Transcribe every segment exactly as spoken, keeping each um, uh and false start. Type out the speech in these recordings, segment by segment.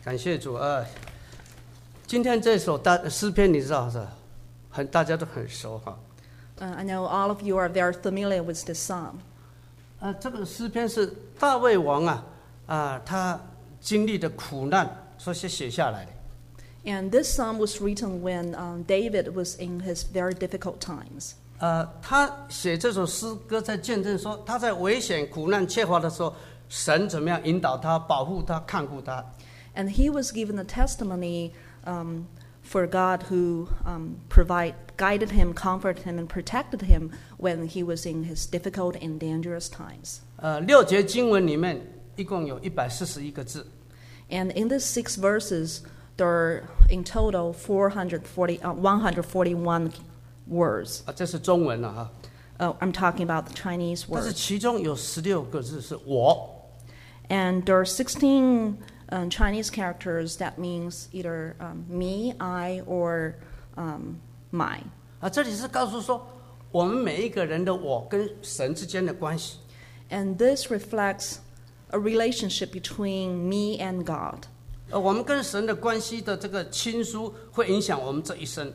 感谢主。呃，今天这首大诗篇你知道是很大家都很熟哈。 Uh, I know all of you are very familiar with this psalm. 呃，这个诗篇是大卫王啊啊、呃、他经历的苦难所写写下来的。 And this psalm was written when um, David was in his very difficult times. 呃，他写这首诗歌在见证说，他在危险、苦难、缺乏的时候，神怎么样引导他、保护他、看顾他。 And he was given a testimony um, for God who um, provide, guided him, comforted him, and protected him when he was in his difficult and dangerous times. 呃，六节经文里面一共有一百四十一个字。 And in these six verses, there are in total four hundred forty, uh, one hundred forty-one words. 啊，这是中文了哈。 Uh, I'm talking about the Chinese 但是 words. 其中有十六个字是我。 And there are sixteen um, Chinese characters that means either um, me, I, or um, my. 啊，这里是告诉说，我们每一个人的我跟神之间的关系。 And this reflects a relationship between me and God. 呃，我们跟神的关系的这个亲疏，会影响我们这一生。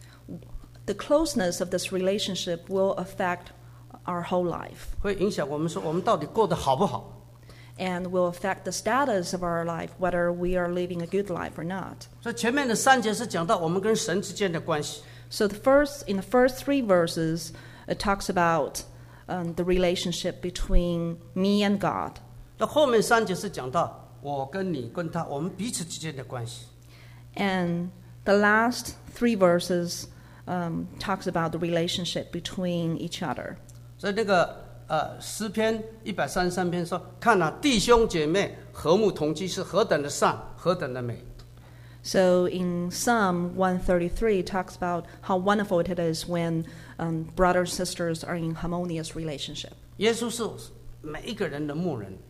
The closeness of this relationship will affect our whole life 会影响我们说我们到底过得好不好。 and will affect the status of our life, whether we are living a good life or not. 所以前面的三节是讲到我们跟神之间的关系。 So the first, in the first three verses, it talks about um, the relationship between me and God. 那后面三节是讲到我跟你跟他，我们彼此之间的关系。 And the last three verses um, talks about the relationship between each other. 所以那个呃诗篇一百三十三篇说，看啊，弟兄姐妹和睦同居是何等的善，何等的美。 So in Psalm one thirty-three, it talks about how wonderful it is when um, brothers and sisters are in harmonious relationship. 耶稣是每一个人的牧人。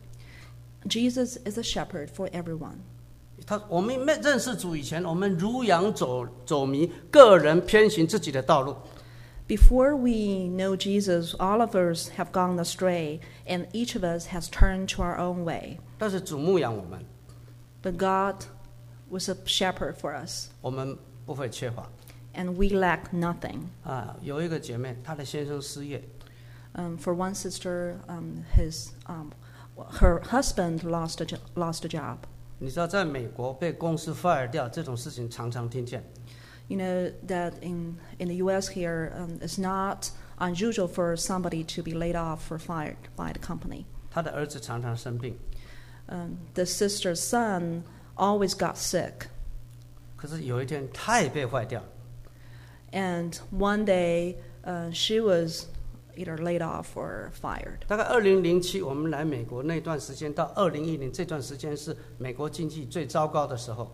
Jesus is a shepherd for everyone. 他我们没认识主以前，我们如羊走走迷，个人偏行自己的道路。 Before we know Jesus, all of us have gone astray, and each of us has turned to our own way. 但是主牧养我们， But God was a shepherd for us, 我们不会缺乏。 and we lack nothing. 啊，有一个姐妹，她的先生失业， Um, for one sister, um, his um, her husband lost a jo- lost a job. 你知道，在美国被公司 fire 掉这种事情常常听见。 You know that in in the U S here, um, it's not unusual for somebody to be laid off or fired by the company. 她的儿子常常生病， Um, the sister's son always got sick, 可是有一天他也被坏掉。 and one day uh, she was either laid off or fired. 大概二零零七我们来美国那段时间到二零一零这段时间是美国经济最糟糕的时候。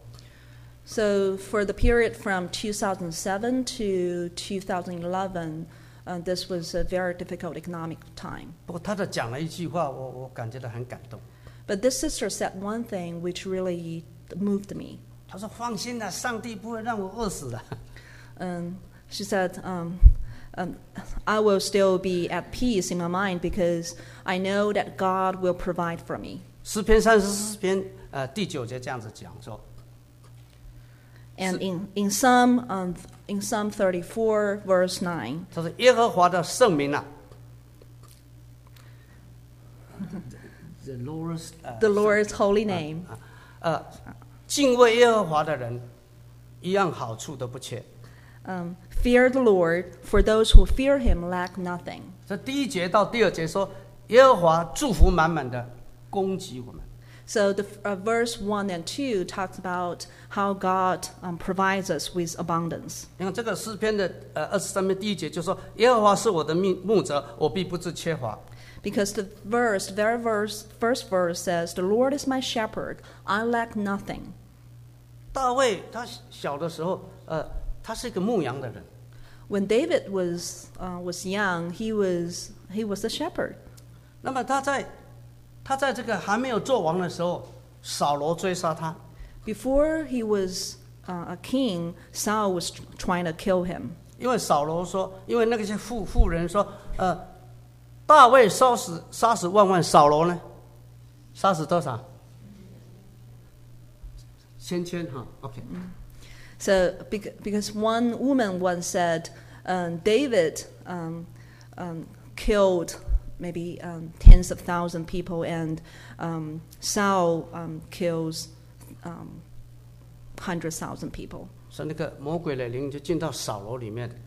So for the period from two thousand seven to two thousand eleven, uh, this was a very difficult economic time. 不过他的讲了一句话，我我感觉到很感动。 But this sister said one thing which really moved me. 他说：“放心啦，上帝不会让我饿死的。” Um, she said, um, um, I will still be at peace in my mind because I know that God will provide for me. 诗篇三十四篇呃第九节这样子讲说。 And in, in Psalm um, in Psalm thirty-four, verse nine, 他说：“耶和华的圣名啊 ，the Lord's、uh, the Lord's holy name. 呃，敬畏耶和华的人，一样好处都不缺。 Um, fear the Lord, for those who fear him lack nothing. 这第一节到第二节说，耶和华祝福满满的供给我们。 So the uh, verse one and two talks about how God um, provides us with abundance. 你看这个诗篇的呃二十三篇第一节就说，耶和华是我的牧牧者，我必不致缺乏。 Because the verse, the very verse, first verse says, "The Lord is my shepherd; I lack nothing." 大卫他小的时候，呃，他是一个牧羊的人。 When David was uh, was young, he was he was a shepherd. 那么他在他在这个还没有做王的时候，扫罗追杀他。 Before he was uh, a king, Saul was tr- trying to kill him. 因为扫罗说，因为那些妇妇人说，呃，大卫杀死杀死万万，扫罗呢，杀死多少？ 千千哈 ，OK。 So bec- because one woman once said, um, David um, um, killed maybe um, tens of thousand people, and um, Saul um, kills um, hundred thousand people. 所以那个魔鬼的灵就进到扫罗里面。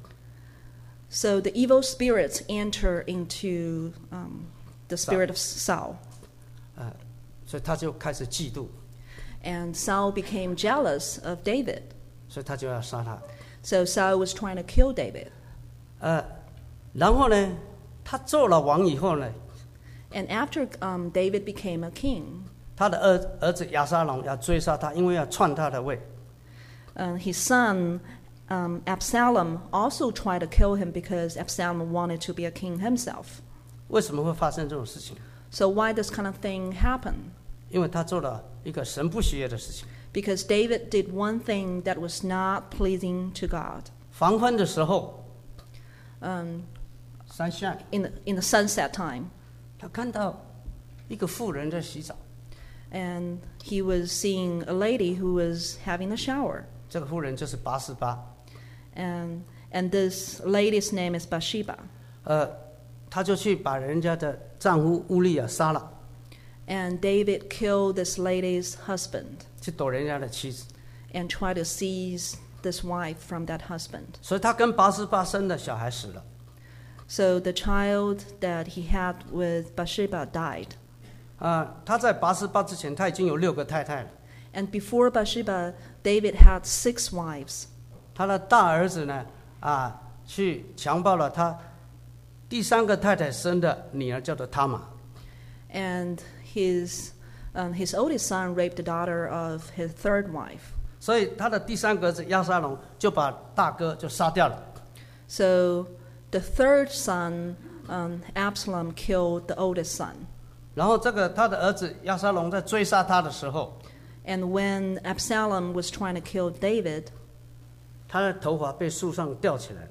So the evil spirits enter into um, the spirit of Saul, 呃，所以他就开始嫉妒， and Saul became jealous of David. 所以他就要杀他。 So Saul was trying to kill David. 呃，然后呢，他做了王以后呢， And after um, David became a king, 他的儿儿子亚沙龙要追杀他，因为要篡他的位。 uh, his son um, Absalom also tried to kill him because Absalom wanted to be a king himself. 为什么会发生这种事情？ So why this kind of thing happen? 因为他做了一个神不喜悦的事情。 Because David did one thing that was not pleasing to God. 黄昏的时候 Um, ，sunshine， in the, in the sunset time, 他看到一个妇人在洗澡， and he was seeing a lady who was having a shower, 这个妇人就是拔示巴。 and and this lady's name is Bathsheba. 呃，他就去把人家的丈夫乌利亚杀了， And David killed this lady's husband 去躲人家的妻子。 and tried to seize this wife from that husband. 所以他跟拔示巴生的小孩死了。 So the child that he had with Bathsheba died. 啊、他在拔示巴之前，他已经有六个太太了。 And before Bathsheba, David had six wives. 他的大儿子呢，啊，去强暴了他第三个太太生的女儿，叫做他玛。 And his, um, his oldest son raped the daughter of his third wife. 所以他的第三个儿子亚沙龙就把大哥就杀掉了。 So the third son, um, Absalom, killed the oldest son. 然后这个他的儿子亚沙龙在追杀他的时候， And when Absalom was trying to kill David, 他的头发被树上吊起来了。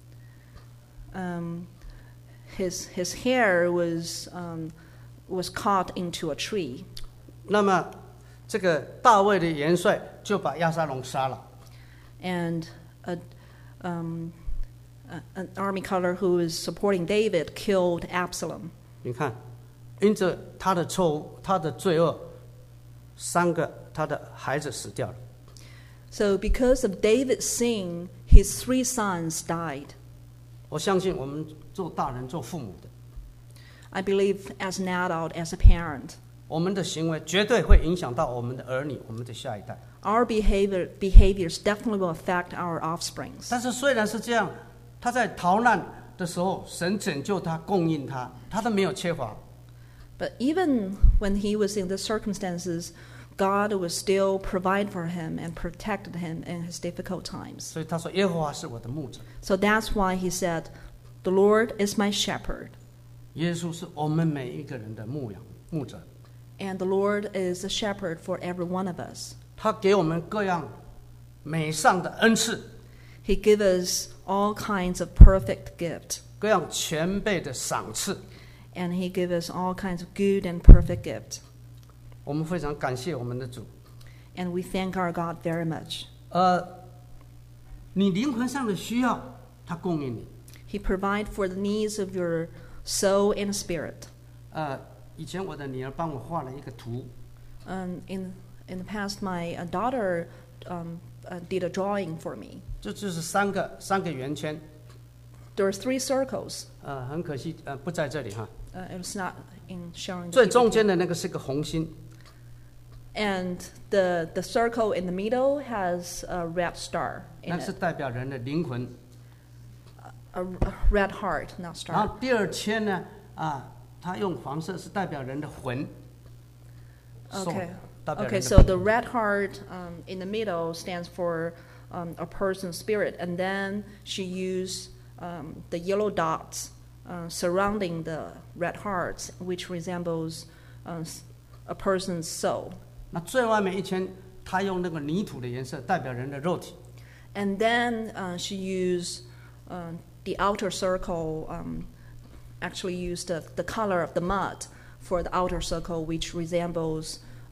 um, his, his hair was, um, was caught into a tree. 那么这个大卫的元帅就把亚沙龙杀了。 And a, um, a, an army color who was supporting David killed Absalom. 你看，因着他的错误，他的罪恶，三个他的孩子死掉了。 So because of David's sin, his three sons died. 我相信我们做大人、做父母的， I believe as an adult, as a parent, 我们的行为绝对会影响到我们的儿女、我们的下一代。 our behavior, behaviors definitely will affect our offsprings. 但是虽然是这样，他在逃难的时候，神拯救他、供应他，他都没有缺乏。 But even when he was in the circumstances, God would still provide for him and protected him in his difficult times. 所以他说：“耶和华是我的牧者。 So that's why he said, "The Lord is my shepherd." ” 耶稣是我们每一个人的牧养牧者， And the Lord is a shepherd for every one of us. 他给我们各样美善的恩赐， He gives us all kinds of perfect gift. 各样全备的赏赐。 And he gives us all kinds of good and perfect gift. 我们非常感谢我们的主。 And we thank our God very much. 呃，你灵魂上的需要，他供应你。 He provides for the needs of your soul and spirit. 呃，以前我的女儿帮我画了一个图， Um, in, in the past, my uh, daughter um, uh, did a drawing for me. 这就是三个三个圆圈。 There are three circles. 呃，很可惜，呃，不在这里哈。 Uh, it's not in showing. 最 The 中 P P T. 间的那个是个红心， And the, the circle in the middle has a red star 那 in 是 it. 代表人的灵魂。 A, a red heart, not 然 star. 后第二圈呢，啊，它用黄色是代表人的魂。 Okay. 代表 Okay, 人 so 的 the red heart um, in the middle stands for um, a person's spirit, and then she used um, the yellow dots uh, surrounding the red hearts, which resembles uh, s- a person's soul. 那最外面一圈，它用那个泥土的颜色代表人的肉体。 And then uh, she used uh, the outer circle, um, actually used the, the color of the mud for the outer circle, which resembles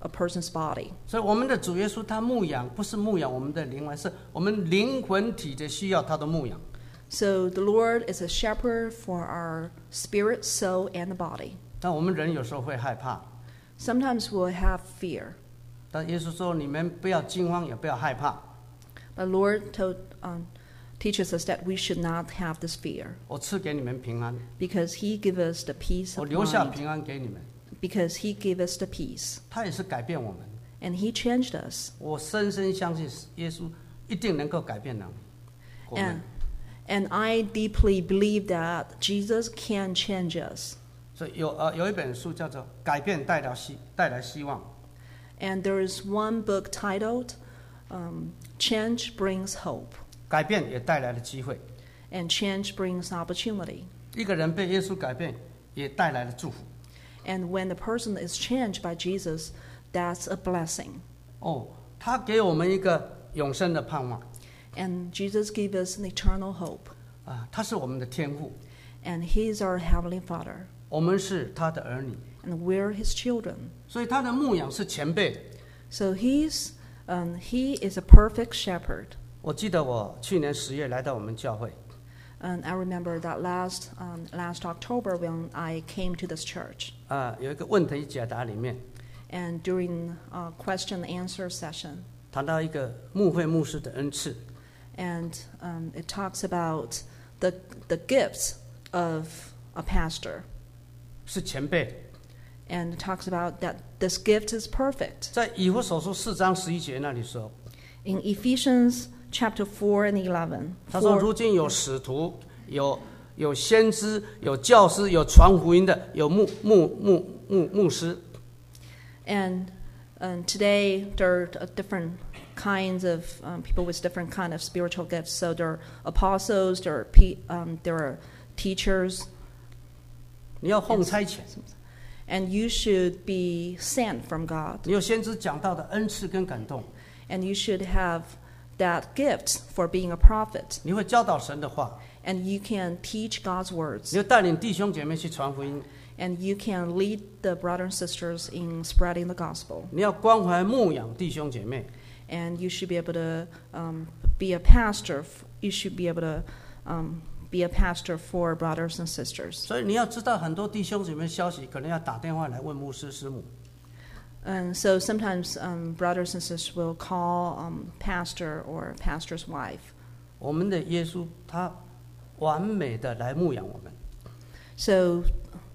a person's body. 所以我们的主耶稣他牧养不是牧养我们的灵魂，是我们灵魂体的需要他的牧养。 So the Lord is a shepherd for our spirit, soul, and body. 但我们人有时候会害怕， Sometimes we'll have fear. 但耶稣说：“你们不要惊慌，也不要害怕。 But Lord told, um, teaches us that we should not have this fear 我赐给你们平安， because He gives us the peace 我 of 留下 mind. 平安给你们。 Because He gives us the peace. 他也是改变我们。 And He changed us. 我深深相信耶稣一定能够改变人。我 And, 们 and I deeply believe that Jesus can change us. 所以有呃有一本书叫做《改变带来希带来希望》， And there is one book titled um, Change Brings Hope. 改变也带来了机会。 And change brings opportunity. 一个人被耶稣改变，也带来了祝福。 And when the person is changed by Jesus, that's a blessing. 哦，他给我们一个永生的盼望 And Jesus gave us an eternal hope. 啊，他是我们的天父， And He is our Heavenly Father. 我们是他的儿女， And we're His children. 所以他的牧养是前辈的。 So He's, um, He is a perfect shepherd. 我记得我去年十月来到我们教会， And I remember that last, um, last October when I came to this church. 啊，有一个问题解答里面 And during a question and answer session, 谈到一个牧会牧师的恩赐， and um, it talks about the, the gifts of a pastor. 是前辈的。 And it talks about that this gift is perfect. 在以弗所书四章十一节那里说， In Ephesians chapter four and eleven, 他说：“ for- 如今有使徒，有有先知，有教师，有传福音的，有牧牧牧牧牧师。 and um, today there are uh, different kinds of um, people with different kind of spiritual gifts. So there are apostles, there are, pe- um, there are teachers, 你要奉差遣， and you should be sent from God. 你有先知讲到的恩赐跟感动， And you should have that gift for being a prophet. 你会教导神的话， And you can teach God's 你 words. 会带领弟兄姐妹去传福音， And you can lead the brothers and sisters in spreading the gospel. 你要关怀牧养弟兄姐妹。 And you should be able to um, be a pastor. f- You should be able to um, be a pastor for brothers and sisters. 所以你要知道很多弟兄姐妹消息，可能要打电话来问牧师师母。 And so sometimes um, brothers and sisters will call um, pastor or pastor's wife. 我们的耶稣他完美的来牧养我们， So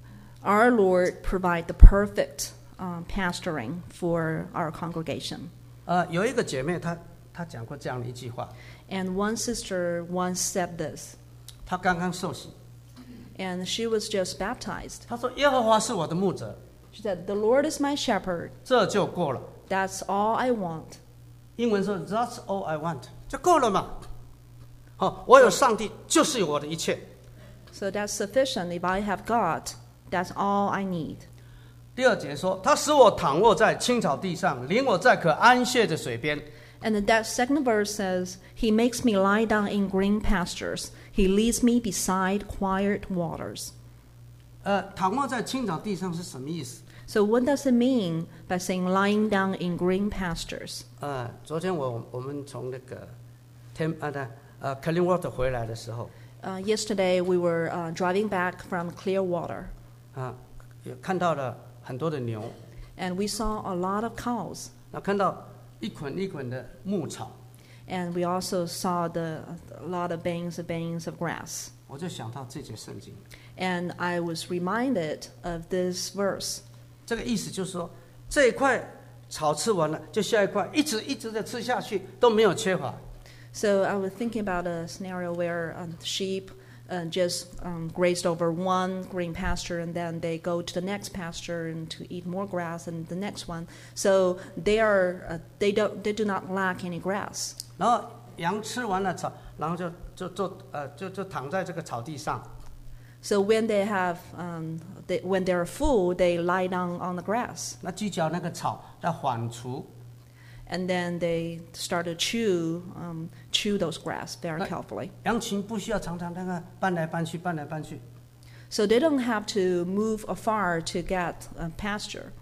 our Lord provide the perfect um, pastoring for our congregation. 呃，有一个姐妹她她讲过这样的一句话， And one sister once said this, 她刚刚受洗， and she was just baptized. 她说耶和华是我的牧者， She said, "The Lord is my shepherd. 这就够了。 That's all I want." 英文说 That's all I want， 就够了嘛。哦，我有上帝就是有我的一切。 So that's sufficient. If I have God, that's all I need. 第二节说，他使我躺卧在青草地上，领我在可安歇的水边。 And then that second verse says, "He makes me lie down in green pastures. He leads me beside quiet waters." 呃，躺卧在青草地上是什么意思？ So what does it mean by saying lying down in green pastures? 呃，昨天我我们从那个天啊的呃 Clearwater 回来的时候， Uh, yesterday we were uh, driving back from Clearwater, 啊，也看到了很多的牛， and we saw a lot of cows, 那看到一捆一捆的牧草， and we also saw the, a lot of banks and banks of grass. 我就想到这节圣经， And I was reminded of this verse. 这个意思就是说，这一块草吃完了，就下一块，一直一直的吃下去都没有缺乏。 So I was thinking about a scenario where um, sheep uh, just um, grazed over one green pasture, and then they go to the next pasture and to eat more grass, and the next one. So they are uh, they don't they do not lack any grass. 然后羊吃完了草，然后就就就呃就就躺在这个草地上， So when they have um, they, when they're full, they lie down on the grass, 那犄角那个草在缓除， and then they start to chew um, chew those grass very Right. carefully. 羊群不需要常常那个搬来搬去，搬来搬去。 So they don't have to move afar to get uh, pasture.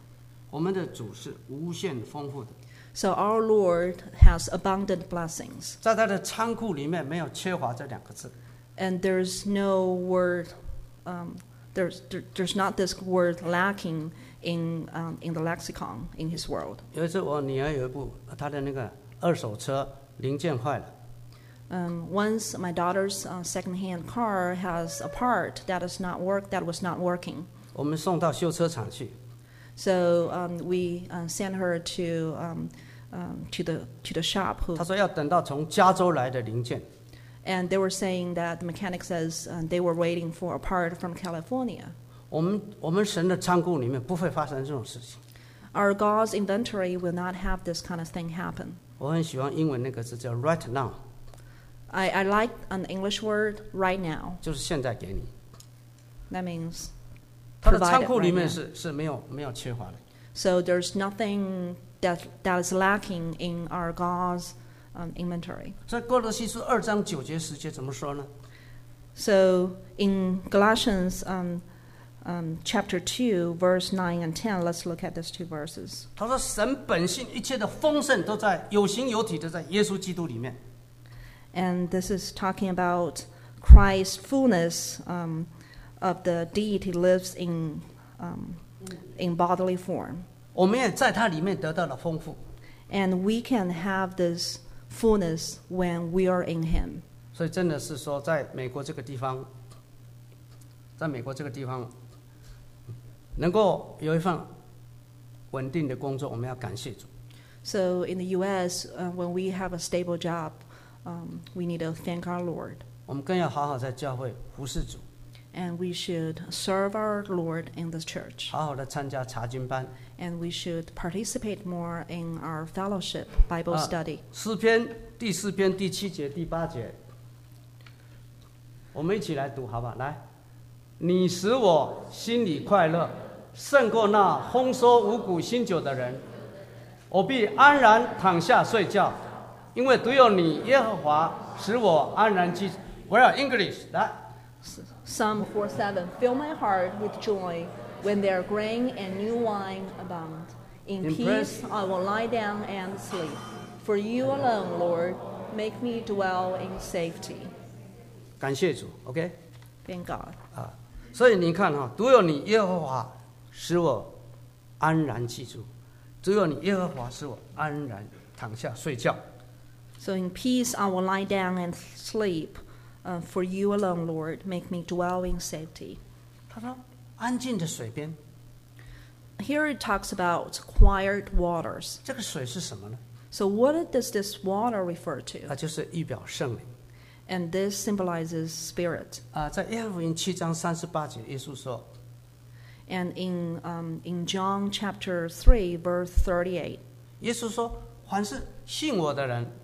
我们的主是无限丰富的， So our Lord has abundant blessings. 在他的仓库里面没有缺乏这两个字。 And there's no word, um, there's, there, there's not this word lacking in, um, in the lexicon in his world. 有一次我女儿有一部她的那个二手车零件坏了， Um, once my daughter's uh, second-hand car has a part that is not work that was not working. 我们送到修车厂去， So um, we uh, sent her to um, um, to the to the shop, who, 她说要等到从加州来的零件。 and they were saying that the mechanic says uh, they were waiting for a part from California. 我们我们神的仓库里面不会发生这种事情。 Our God's inventory will not have this kind of thing happen. 我很喜欢英文那个字叫 right now， I, I like an English word, right now. 就是现在给你。 That means 他的仓 provided 库里 right 面 now. 是是没有没有缺乏的。 So there's nothing that that is lacking in our God's um, inventory. 在哥罗西书二章九节十节怎么说呢？ So in Galatians um, um, chapter two, verse nine and ten, let's look at these two verses. 他说神本性一切的丰盛都在有形有体的在耶稣基督里面。 And this is talking about Christ's fullness um, of the deity lives in um, in bodily form. 我们也在它里面得到了丰富。 And we can have this fullness when we are in Him. 所以真的是说，在美国这个地方，在美国这个地方，能够有一份稳定的工作，我们要感谢主。 So in the U S, uh, when we have a stable job, um, we need to thank our Lord. 我们更要好好在教会服侍主， And we should serve our Lord in the church. 好好的参加查经班。 And we should participate more in our fellowship Bible 啊 study. 诗篇第四篇第七节、第八节，我们一起来读，好不好？来，你使我心里快乐，胜过那丰收五谷新酒的人。我必安然躺下睡觉，因为独有你耶和华使我安然居。Well, English， 来。 Psalm four seven. Fill my heart with joy when their grain and new wine abound. In In peace praise- I will lie down and sleep. For you alone, Lord, make me dwell in safety. 感谢主 ，OK Thank God. 啊，所以你看哈、独有你耶和华使我安然记住，只有你耶和华使我安然躺下睡觉。 So in peace I will lie down and sleep. Uh, for you alone, Lord, make me dwell in safety. 他说安静的水边， Here it talks about quiet waters. 这个水是什么呢？ So what does this water refer to? 它就是预表圣灵 And this symbolizes spirit. 啊。在约翰福音七章三十八节，耶稣说 And in um, in John chapter three, verse thirty-eight,：“ 耶稣说，凡是信我的人，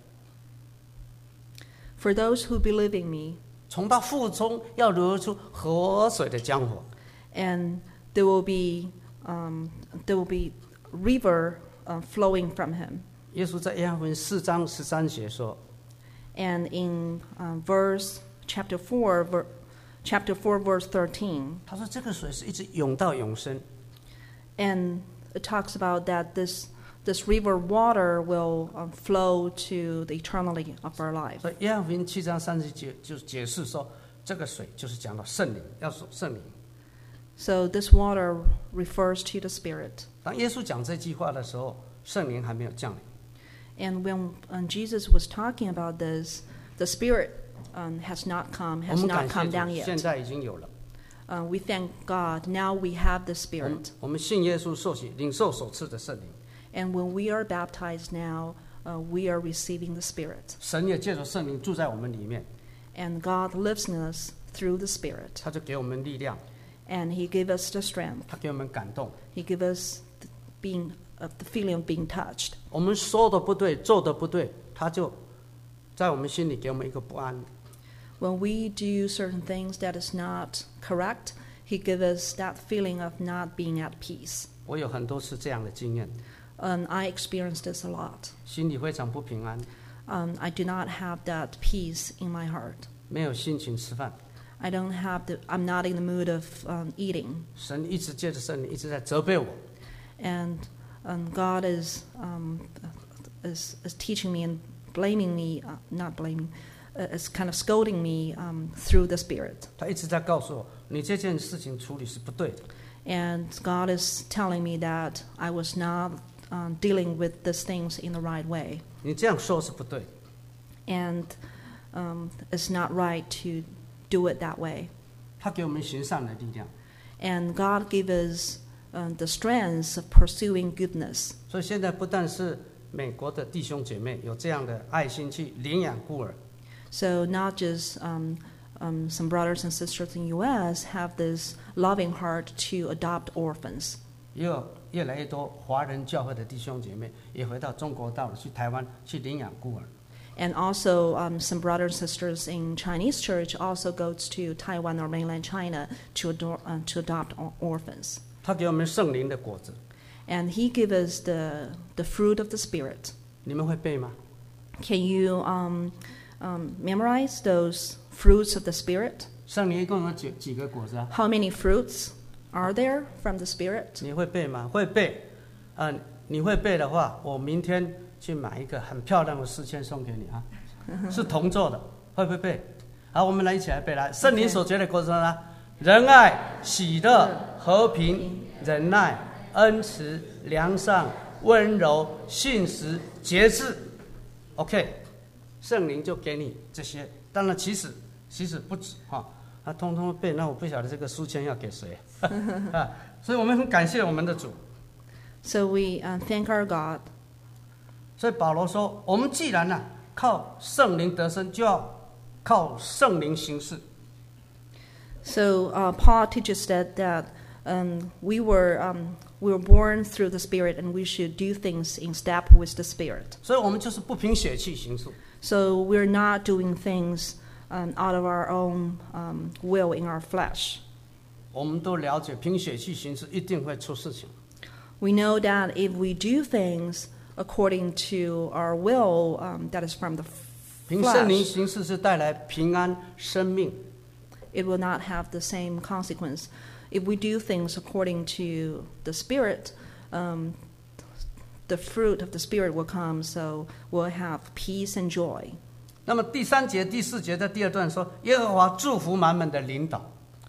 For those who believe in me, 从他腹中要流出活水的江河。 and there will be um, there will be river uh, flowing from him. ” 耶稣在约翰福音四章十三节说 And in uh, verse chapter four, ver, chapter four, verse thirteen,：“ 他说这个水是一直涌到永生。 and it talks about that this this river water will um, flow to the eternity of our life. 所以约翰福音七章三十节就解释说，这个水就是讲到圣灵，要说圣灵。 So this water refers to the Spirit. 当耶稣讲这句话的时候，圣灵还没有降临。 And when, when Jesus was talking about this, the Spirit um, has not come, 我 has 们 not 感 come 谢 down 主，现 yet. 在已经有了。 Uh, we thank God. Now we have the 我们 Spirit. 我们信耶稣受洗，领受所赐的圣灵。 And when we are baptized now, uh, we are receiving the Spirit. 神也借着圣灵住在我们里面， And God lives in us through the Spirit. 他就给我们力量， And He gives us the strength. 他给我们感动。 He gives us the, being, uh, the feeling of being touched. 我们说的不对，做的不对，他就在我们心里给我们一个不安。 When we do certain things that is not correct, He gives us that feeling of not being at peace. 我有很多次这样的经验， And I experienced this a lot. 心里非常不平安， Um, I do not have that peace in my heart. 没有心情吃饭。 I don't have the. I'm not in the mood of um, eating. 神一直借着圣灵一直在责备我， And um, God is, um, is is teaching me and blaming me, uh, not blaming, uh, is kind of scolding me um, through the Spirit. 他一直在告诉我，你这件事情处理是不对的。 And God is telling me that I was not um, dealing with these things in the right way. 你这样说是不对的。 And um, it's not right to do it that way. 他给我们行善的力量。 And God gave us um, the strength of pursuing goodness. 所以现在不但是美国的弟兄姐妹有这样的爱心去领养孤儿， So not just um, um, some brothers and sisters in the U S have this loving heart to adopt orphans. 也有越来越多华人教会的弟兄姐妹也回到中国大陆去台湾去领养孤儿。 And also um, some brothers and sisters in Chinese church also goes to Taiwan or mainland China to, adore, uh, to adopt or- orphans. 他给我们圣灵的果子， And he gives us the, the fruit of the Spirit. 你们会背吗？ Can you um, um, memorize those fruits of the Spirit? 圣灵一共有几几个果子啊？ How many fruits are there from the Spirit? 你会背吗？会背，啊、呃，你会背的话，我明天去买一个很漂亮的诗签送给你啊，是铜做的，会不会背？好，我们来一起来背来。圣灵所结的果子呢？仁爱、喜乐、和平、忍耐、恩慈、良善、温柔、信实、节制。OK， 圣灵就给你这些。当然，其实其实不止哈，他通通背。那我不晓得这个书签要给谁啊？所以我们很感谢我们的主。 So we uh, thank our God. 所以保罗说，我们既然呢、啊、靠圣灵得生，就要靠圣灵行事。 So uh, Paul teaches that that um, we were um, we were born through the Spirit, and we should do things in step with the Spirit. 所以我们就是不凭血气行事。 So we're not doing things um, out of our own um, will in our flesh. 我们都了解，凭血气行事一定会出事情。 We know that if we do things according to our will, um, that is from the 凭圣灵 flesh, 行事是带来平安、生命。 it will not have the same consequence. If we do things according to the Spirit, um, the fruit of the Spirit will come, so we'll have peace and joy. 那么第三节、第四节的第二段说，耶和华祝福满满的领导。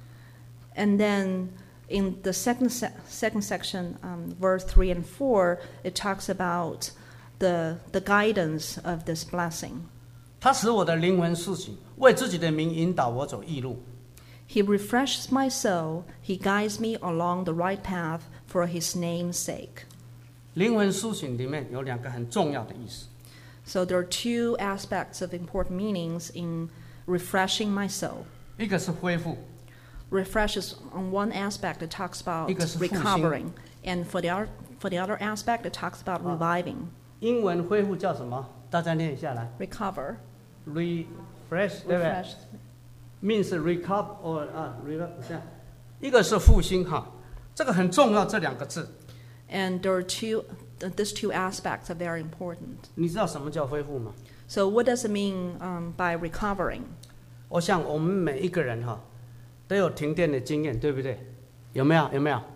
And then in the second se- second section, um, verse three and four, it talks about the the guidance of this blessing. 他使我的灵魂苏醒，为自己的名引导我走义路。 He refreshes my soul. He guides me along the right path for His name's sake. 灵魂苏醒里面有两个很重要的意思， So there are two aspects of important meanings in refreshing my soul. 一个是恢复， Refreshes on one aspect, it talks about 一个是复兴。 recovering, and for the other, for the other aspect, it talks about reviving. 英文恢复叫什么？大家念一下来 Recover, ，refresh， 对不对 refresh. ？means recover or 啊 recover， 这样，一个是复兴哈，这个很重要，这两个字。 And there are two, th- these two aspects are very important. 你知道什么叫恢复吗？ So what does it mean um, by recovering? 我想我们每一个人哈都有停电的经验，对不对？有没有？有没有？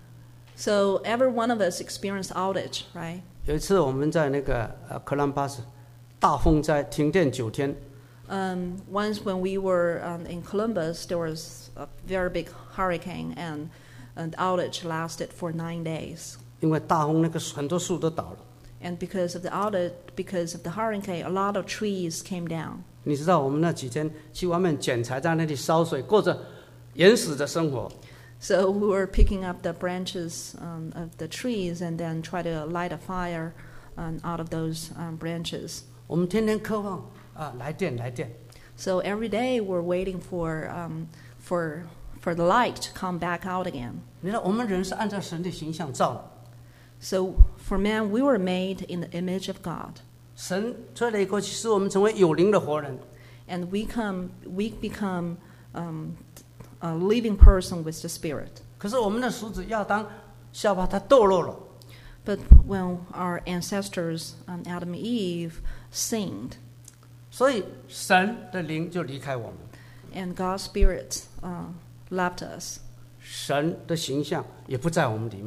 So every one of us experienced outage, right? 有一次我们在那个呃克兰巴斯大风灾，停电九天。 Um, once when we were um, in Columbus, there was a very big hurricane, and an outage lasted for nine days. 因为大风那个很多树都倒了。 And because of the outage, because of the hurricane, a lot of trees came down. 你知道我们那几天去外面捡柴，在那里烧水，过着原始的生活。 So we were picking up the branches um, of the trees and then try to light a fire um, out of those um, branches. 我们天天渴望啊，来电来电。 So every day we're waiting for um, for for the light to come back out again. 你知道我们人是按照神的形象造的， So for man, we were made in the image of God, 神吹了一口气，使我们成为有灵的活人。 and we come we become um, a living person with the Spirit. 可是我们的叔子亚当、夏娃他堕落了， But when our ancestors, um, Adam and Eve, sinned, 所以神的灵就离开我们， and God's Spirit uh, left us, 神的形象也不在我们里面。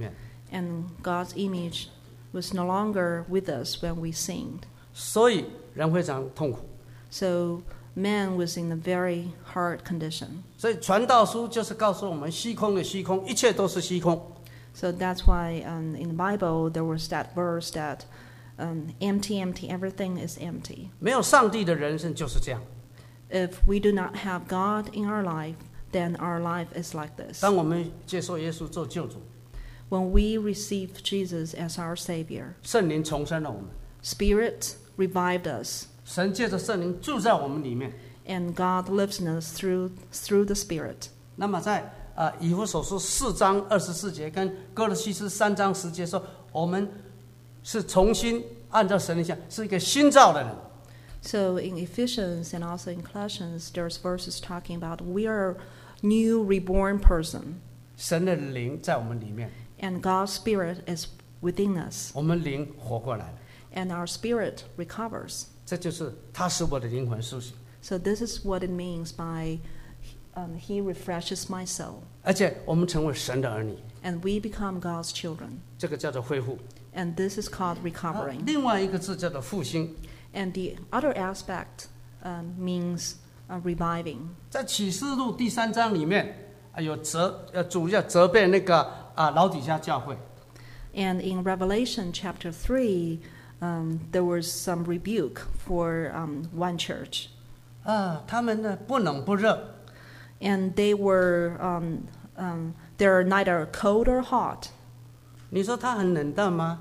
And God's image was no longer with us when we sinned. 所以人非常痛苦。 So man was in a very hard condition. 所以传道书就是告诉我们，虚空的虚空，一切都是虚空。 So that's why um, in the Bible there was that verse that um, empty, empty, everything is empty. 没有上帝的人生就是这样。 If we do not have God in our life, then our life is like this. 当我们接受耶稣做救主， When we receive Jesus as our Savior, 圣灵重生了我们， Spirit revived us, 神借着圣灵住在我们里面。 and God lives in us through through the Spirit. 那么在呃以弗所书四章二十四节跟哥罗西书三章十节说，我们是重新按照神的像，是一个新造的人。 So in Ephesians and also in Colossians, there's verses talking about we are new reborn person, 神的灵在我们里面， and God's Spirit is within us, 我们灵活过来了。 and our spirit recovers. 这就是他使我的灵魂苏醒， So this is what it means by um, He refreshes my soul, 而且我们成为神的儿女， and we become God's children. 这个叫做恢复。 And this is called 啊 recovering. 另外一个字叫做复兴。 And the other aspect um, means uh, reviving. 在启示录第三章里面啊，有责呃主要责备那个啊老底下教会。 And in Revelation chapter three, um, there was some rebuke for um, one church. 啊，他们呢不冷不热， And they were, um, um, they're neither cold or hot. 你说他很冷淡吗？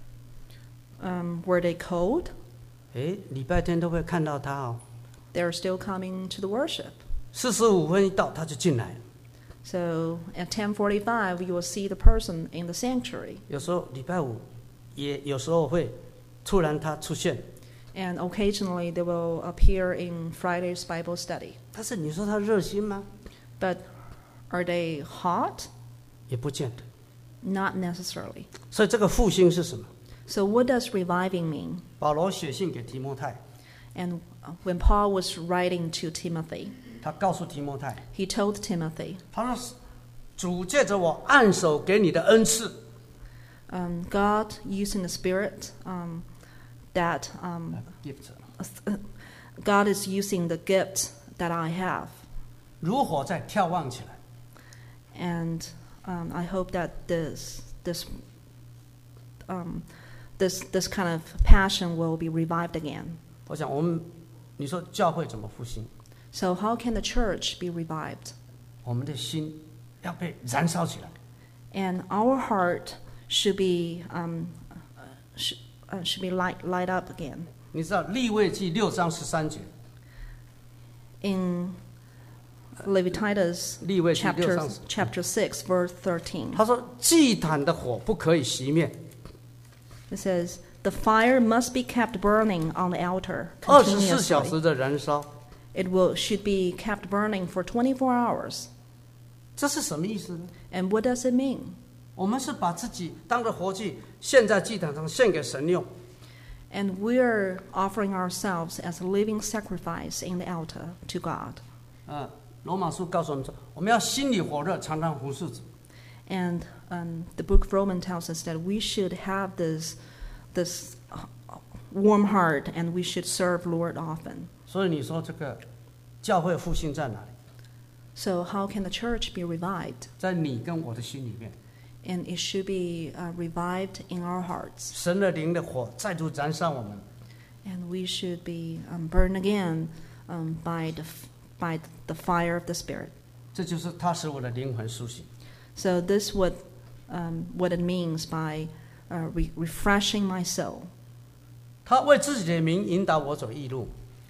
Um, were they cold? 诶，礼拜天都会看到他哦。 They're still coming to the worship. 四十五分一到，他就进来了。 So at ten forty-five, you will see the person in the sanctuary. 有时候礼拜五，也有时候会突然他出现。 And occasionally they will appear in Friday's Bible study. 但是你说他热心吗？ But are they hot? 也不见得。 Not necessarily. 所以这个复兴是什么？ So what does reviving mean? 保罗写信给提摩太， And when Paul was writing to Timothy, 他告诉提摩太， he told Timothy, 他说：“主借着我按手给你的恩赐， um, God using the Spirit, um, that um, gift God is using the gift that I have. 如火在眺望起来。 And um, I hope that this this um, this this kind of passion will be revived again. 我想我们，你说教会怎么复兴？ So how can the church be revived? 我们的心要被燃烧起来。 And our heart should be um, should, uh, should be light light up again. 你知道利未记六章十三节， In Leviticus 利未记六 chapter 章， chapter six, verse thirteen, 他说祭坛的火不可以熄灭， it says, "The fire must be kept burning on the altar 二十四小 continuously. 时的燃烧。 It will should be kept burning for twenty-four hours." 这是什么意思呢？ And what does it mean? 我们是把自己当着活祭献在祭坛上，献给神用。 And we're offering ourselves as a living sacrifice in the altar to God. 啊，罗马书告诉我们说，我们要心里火热，常常服侍主。 And um, the book of Romans tells us that we should have this this warm heart and we should serve Lord often. 所以你说这个教会复兴在哪里？ So how can the church be revived? 在你跟我的心里面， And it should be uh, revived in our hearts. 神的灵的火再度燃烧我们。 And we should be um, burned again um, by the f- by the fire of the Spirit. 这就是他使我的灵魂苏醒。 So this what um, what it means by uh, re- refreshing my soul. 他为自己的名引导我走义路。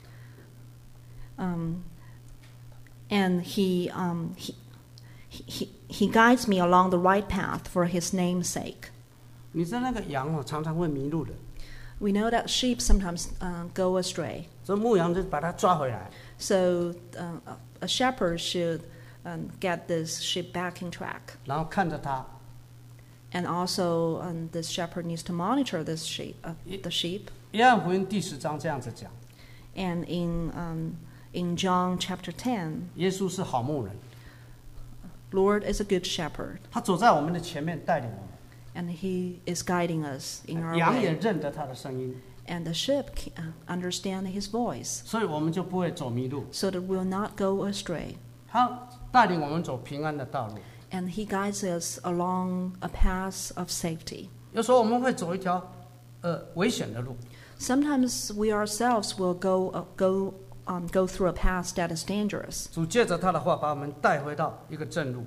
Um, and he, um, he he he guides me along the right path for his name's sake. 你知道那个羊哦，常常会迷路的， We know that sheep sometimes uh, go astray. 所以牧羊就把它抓回来。 So uh, a shepherd should um, get this sheep back in track. 然后看着它， And also, um, this shepherd needs to monitor this sheep, uh, the sheep. 约翰福音第十章这样子讲， And in um, in John chapter ten, 耶稣是好牧人， Lord is a good shepherd, 他走在我们的前面，带领我们。 And he is guiding us in our 羊也 way. 认得他的声音， And the sheep can understand his voice, 所以我们就不会走迷路。 so that we will not go astray. 他带领我们走平安的道路。 And he guides us along a path of safety. 有时候我们会走一条呃危险的路， Sometimes we ourselves will go uh, go um, go through a path that is dangerous. 主借着他的话把我们带回到一个正路。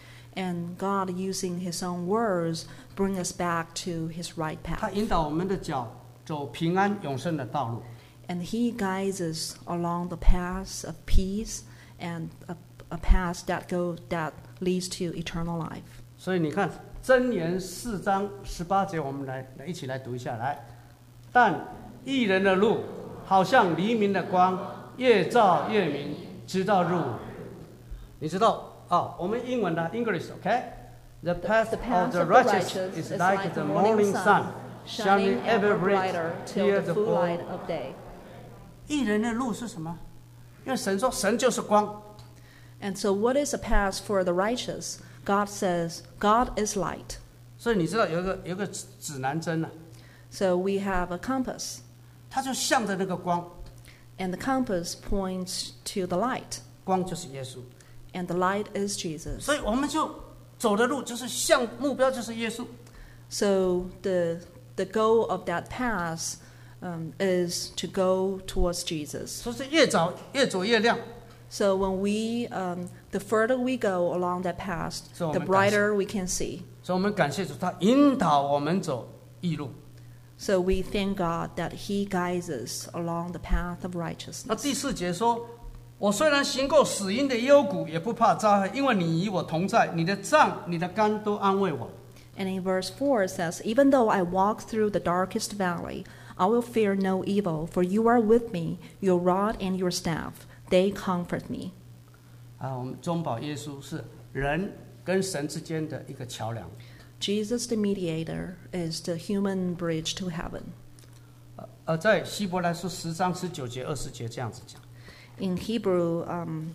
And God, using his own words, bring us back to his right 他 path. 引导我们的脚走平安永生的道路。 And he guides us along the path of peace and a, a path that go that leads to eternal life. 所以你看，箴言四章十八节，我们来来一起来读一下来。但义人的路好像黎明的光，越照越明，直到入午。你知道啊？我们英文的 English，OK？The path The path of the of the righteous righteous is is like like the the morning morning sun, sun, shining shining ever ever brighter brighter till till the the full light full. of day. 义人的路是什么？因为神说，神就是光。 And so, what is a path for the righteous? God says, God is light. 所以你知道有一个有一个指指南针啊， So we have a compass, 它就向着那个光， and the compass points to the light, 光就是耶稣。 and the light is Jesus. 所以我们就走的路就是向目标就是耶稣。 So the the goal of that path um, is to go towards Jesus. 所以越早越走越亮。 So when we, um, the further we go along that path, So the we can brighter we can see. 所以我们感谢主，他引导我们走义路。 So we thank God that He guides us along the path of 那 righteousness. 第四节说：“我虽然行过死荫的幽谷，也不怕遭害，因为你与我同在，你的杖、你的竿都安慰我。” And in verse four it says, Even though I walk through the darkest valley, I will fear no evil, for you are with me, your rod and your staff, they comfort me. 啊，我们中保耶稣是人跟神之间的一个桥梁。 Jesus, the mediator, is the human bridge to heaven. 呃呃，在希伯来书十章十九节、二十节这样子讲。 In Hebrew, um,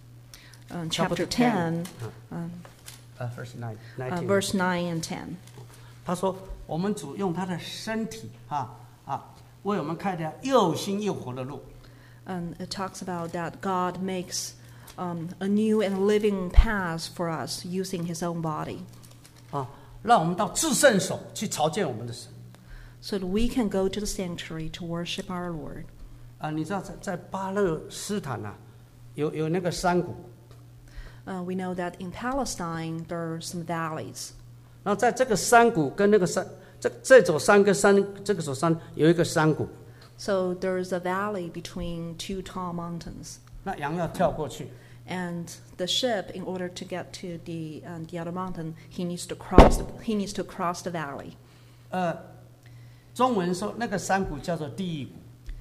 um, chapter Chapter ten. ten, um, 呃，verse nine, uh, nineteen. verse nine and ten. 他说：“我们主用他的身体啊啊，为我们开条又新又活的路。 And it talks about that God makes um, a new and living path for us using His own body, 啊，让我们到至圣所去朝见我们的神 so that we can go to the sanctuary to worship our Lord. 啊！你知道在在巴勒斯坦啊，有有那个山谷， Uh, we know that in Palestine there are some valleys. 然后在这个山谷跟那个山，这这座山跟山这个座山有一个山谷， So there's a valley between two tall mountains. 那羊要跳过去， And the sheep, in order to get to the um, the other mountain, he needs to cross. The, he needs to cross the valley. 呃，中文说那个山谷叫做地狱谷，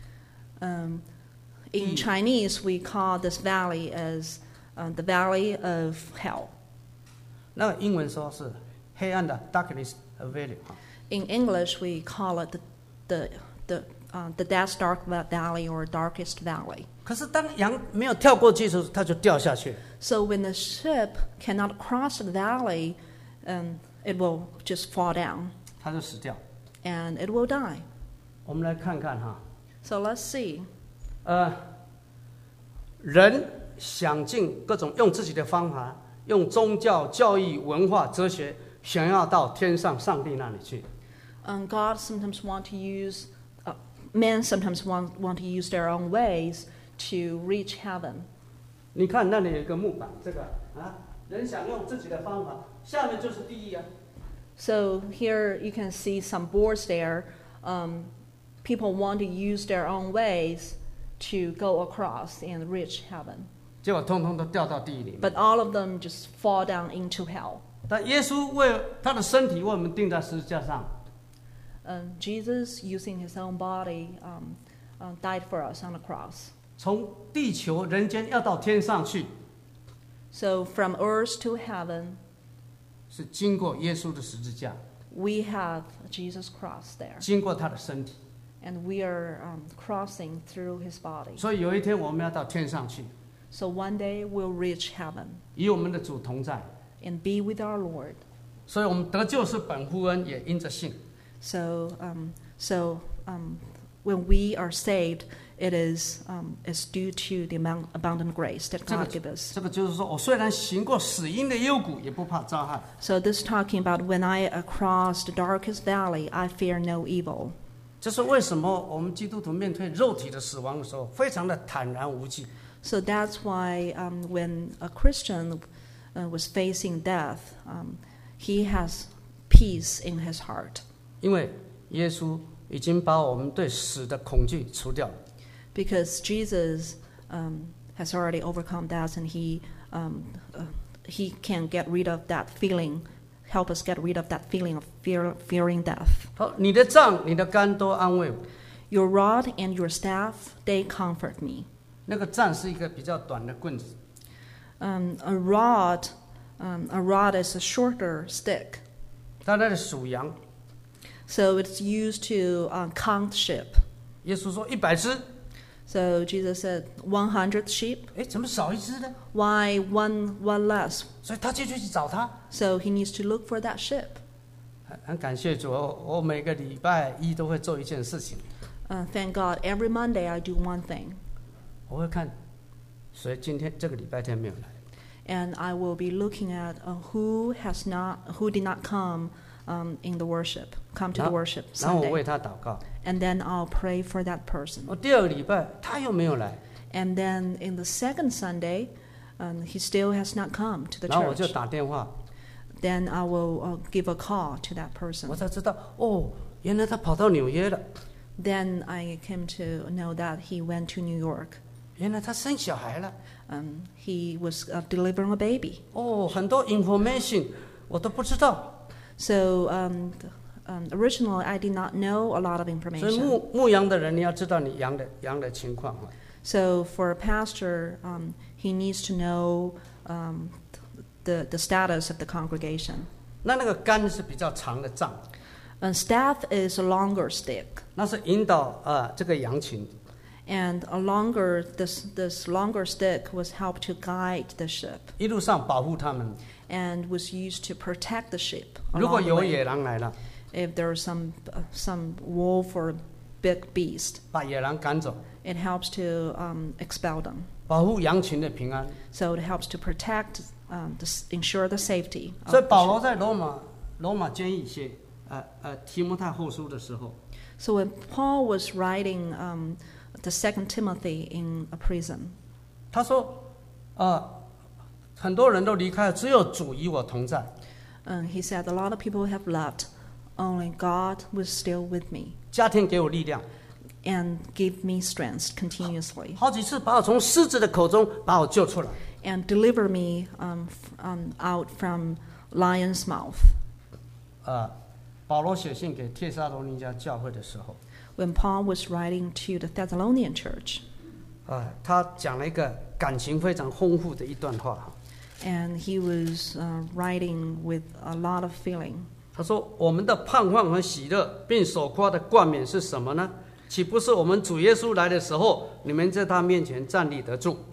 Um, in Mm. Chinese, we call this valley as uh, the valley of hell. 那个英文说是黑暗的 darkness valley 啊。 In English, we call it the the the, uh, the death dark va- valley or darkest valley. 可是当羊没有跳过去的时候，它就掉下去。 So when the sheep cannot cross the valley, um, it will just fall down 它就死掉。 and it will die. 我们来看看哈， So let's see. 呃，人想尽各种用自己的方法，用宗教、教育、文化、哲学，想要到天上上帝那里去。 Um, God sometimes want to use, uh, men sometimes want, want to use their own ways to reach heaven. 你看那里有一个木板，这个啊，人想用自己的方法，下面就是地狱啊。 So here you can see some boards there. Um, people want to use their own ways to go across and reach heaven. 结果通通都掉到地狱里面。 But all of them just fall down into hell. 但耶稣为他的身体为我们钉在十字架上， Um, Jesus, using his own body, um, uh, died for us on the cross. 从地球人间要到天上去， So from earth to heaven, 是经过耶稣的十字架， we have Jesus' cross there. 经过他的身体。 And we are um, crossing through his body. 所以有一天我们要到天上去， So one day we'll reach heaven 与我们的主同在。 and be with our Lord. 所以我们得救是本乎恩，也因着信。 So, um, so um, when we are saved, it is um, is due to the amount, abundant grace that 这个 God gives us. 这个就是说，我虽然行过死荫的幽谷，也不怕遭害。 So this talking about when I cross the darkest valley, I fear no evil. 这是为什么我们基督徒面对肉体的死亡的时候，非常的坦然无惧。 So that's why um, when a Christian uh, was facing death, um, he has peace in his heart. 因为耶稣已经把我们对死的恐惧除掉了。 Because Jesus um, has already overcome death, and he um, uh, he can get rid of that feeling, help us get rid of that feeling of fear, fearing death. 好，你的杖、你的竿都安慰我。 Your rod and your staff, they comfort me. 那个杖是一个比较短的棍子， Um, a rod, um, a rod is a shorter stick, 它在那里数羊。 so it's used to uh, count sheep. 耶稣说一百只， So Jesus said, one hundred sheep. 哎，怎么少一只呢？ Why one one less? 所以他就去找他。 So he needs to look for that sheep. 很很感谢主，我我每个礼拜一都会做一件事情， Uh, thank God, every Monday I do one thing, 我会看，所以今天这个礼拜天没有来， and I will be looking at uh, who has not, who did not come um, in the worship, come to the 然后 worship 然后我 Sunday, 为他祷告。 and then I'll pray for that person. 我第二个礼拜他又没有来， And then in the second Sunday, um, he still has not come to the 然后我就 church. 打电话， Then I will uh, give a call to that 我 person. 才知道哦，原来他跑到纽约了， Then I came to know that he went to New York. 原来他生小孩了。 Um, he was uh, delivering a baby. 哦，很多 information 我都不知道， So um, th- um, originally I did not know a lot of 所以 information. 牧牧羊的人你要知道你羊的羊的情况哈。 So for a pastor, um, he needs to know um, the the status of the congregation. 那那个杆是比较长的杖， And staff is a longer stick, 那是引导呃这个羊群。 and a longer this this longer stick was helped to guide the sheep 一路上保护他们。 and was used to protect the sheep 如果 along the 有 way. 野狼来了， If there's some uh, some wolf or big beast, 把野狼赶走， it helps to um, expel them. 保护羊群的平安。 So it helps to protect, um, to s- ensure the safety. 所以 Of 保 the 罗 sheep. 在罗马罗马监狱写呃呃提摩太后书的时候， So when Paul was writing um, the Second Timothy in a prison, 他说呃很多人都离开了，只有主与我同在。 uh, he said, "A lot of people have left. Only God was still with me 加添给我力量， and give me strength continuously 好几次把我从狮子的口中把我救出来。 and deliver me um, f- um, out from lion's mouth." 呃，保罗写信给帖撒罗尼迦教会的时候， When Paul was writing to the Thessalonian church, 啊、他讲了一个感情非常丰富的一段话哈。 and he was uh, writing with a lot of feeling. 他说：“我们的盼望和喜乐，并所夸的冠冕是什么呢？岂不是我们主耶稣来的时候，你们在他面前站立得住？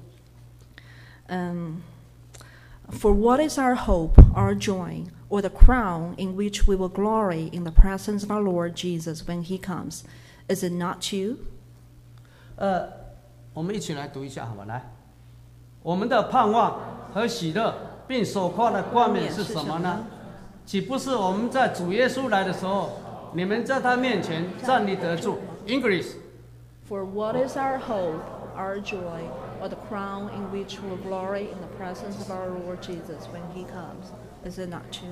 Um, For what is our hope, our joy, or the crown in which we will glory in the presence of our Lord Jesus when he comes? Is it not you? 呃，我们一起来读一下，好吗？来，我们的盼望和喜乐，并所夸的冠冕是什么呢？岂不是我们在主耶稣来的时候，你们在他面前站立得住 ？English， For what is our hope, our joy, or the crown in which we will glory in the presence of our Lord Jesus when he comes? Is it not you?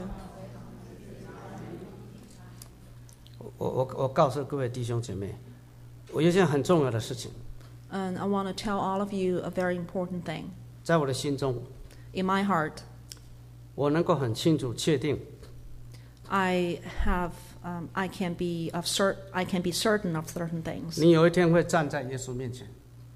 我我我告诉各位弟兄姐妹，我有一件很重要的事情， And I want to tell all of you a very important thing. 在我的心中， In my heart, 我能够很清楚确定， I have, um, I can be of cert, I can be certain of certain things. 你有一天会站在耶稣面前。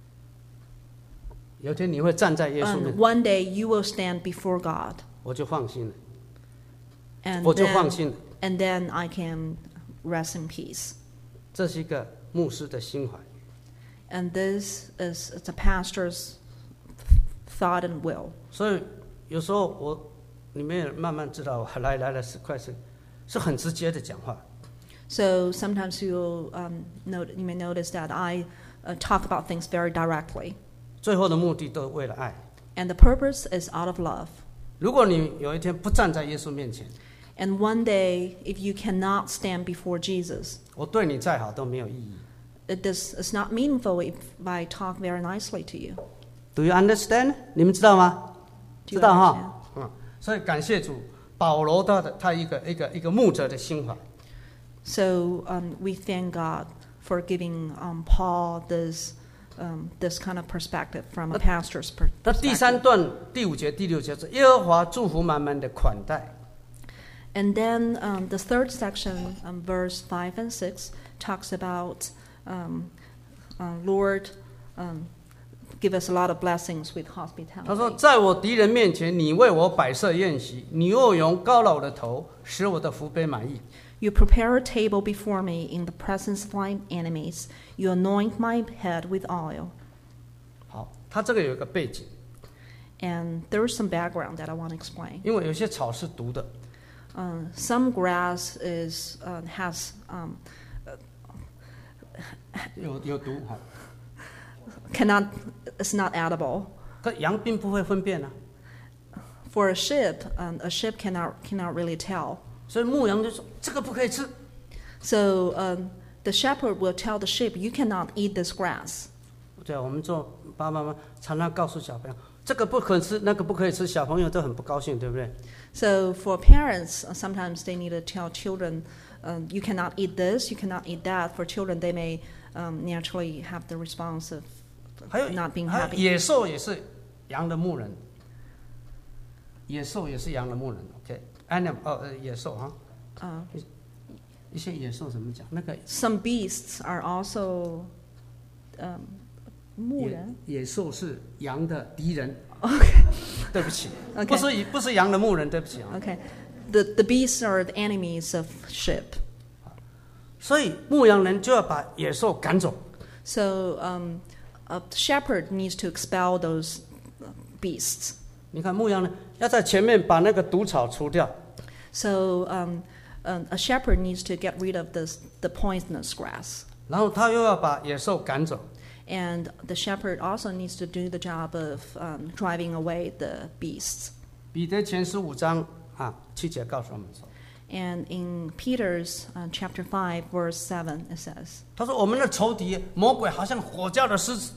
有一天你会站在耶稣面 And 前， one day you will stand before God, 我就放心了， and 我就放 then, 心了。 and then I can rest in peace. 这是一个牧师的心怀。 And this is it's a pastor's thought and will. 所以有时候我你们也慢慢知道，来来了是快是是很直接的讲话。 So sometimes you'll um, note, you may notice that I uh, talk about things very directly. 最后的目的都为了爱。 And the purpose is out of love. 如果你有一天不站在耶稣面前， And one day, if you cannot stand before Jesus, 我对你再好都没有意义。 it does, it's not meaningful if I talk very nicely to you. Do you understand？ 你们知道吗？ Do 知 you 道 understand? 哈，嗯，所以感谢主，保罗他的他一个一个一个牧者的心怀。 So um, we thank God for giving um, Paul this um, this kind of perspective from a pastor's 那第三 perspective. 段第五节、第六节是耶和华祝福满满的款待。 And then um, the third section, um, verse five and six, talks about um, uh, Lord, um, give us a lot of blessings with 他说： hospitality. 在我敌人面前，你为我摆设宴席，你又用高老的头，使我的福杯满溢。 You prepare a table before me in the presence of my enemies. You anoint my head with oil. 好，他这个有一个背景， And there is some background that I want to explain. 因为有些草是毒的， Uh, some grass is uh, has um, 有有毒哈。 cannot is not edible. 可羊并不会分辨啊， For a sheep, um, a sheep cannot cannot really tell. 所以牧羊就说这个不可以吃。 So um, the shepherd will tell the sheep, "You cannot eat this grass." 对啊，我们做爸爸妈妈常常告诉小朋友，这个不可吃，那个不可以吃，小朋友都很不高兴，对不对？ So for parents, uh, sometimes they need to tell children, um, "You cannot eat this, you cannot eat that." For children, they may um, naturally have the response of 还有 not being 还有 happy. 野兽也是羊的牧人，野兽也是羊的牧人。OK，animal、哦呃野兽哈， Uh, 一些野兽怎么讲？那个 some beasts are also um, 牧野人。 野兽是羊的敌人。对不起 Okay. 不是不是羊的牧人，对不起啊。 Okay, the the beasts are the enemies of sheep. 所以牧羊人就要把野兽赶走。 So um, a shepherd needs to expel those beasts. 你看牧羊人要在前面把那个毒草除掉， So um, um, a shepherd needs to get rid of this the poisonous grass, 然后他又要把野兽赶走。 and the shepherd also needs to do the job of um, driving away the beasts. 彼得前十五章啊七节告诉我们说， And in Peter's uh, chapter five, verse seven, it says, 他说我们的仇敌魔鬼好像火叫的狮子，